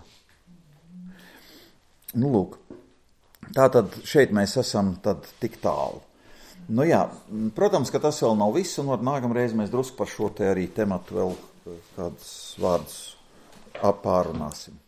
Nu, lūk. Tātad šeit mēs esam tad tik tālu. Nu jā, protams, ka tas vēl nav viss, un nākamreiz mēs drusku par šo te arī tematu vēl kādus vārdus pārunāsim.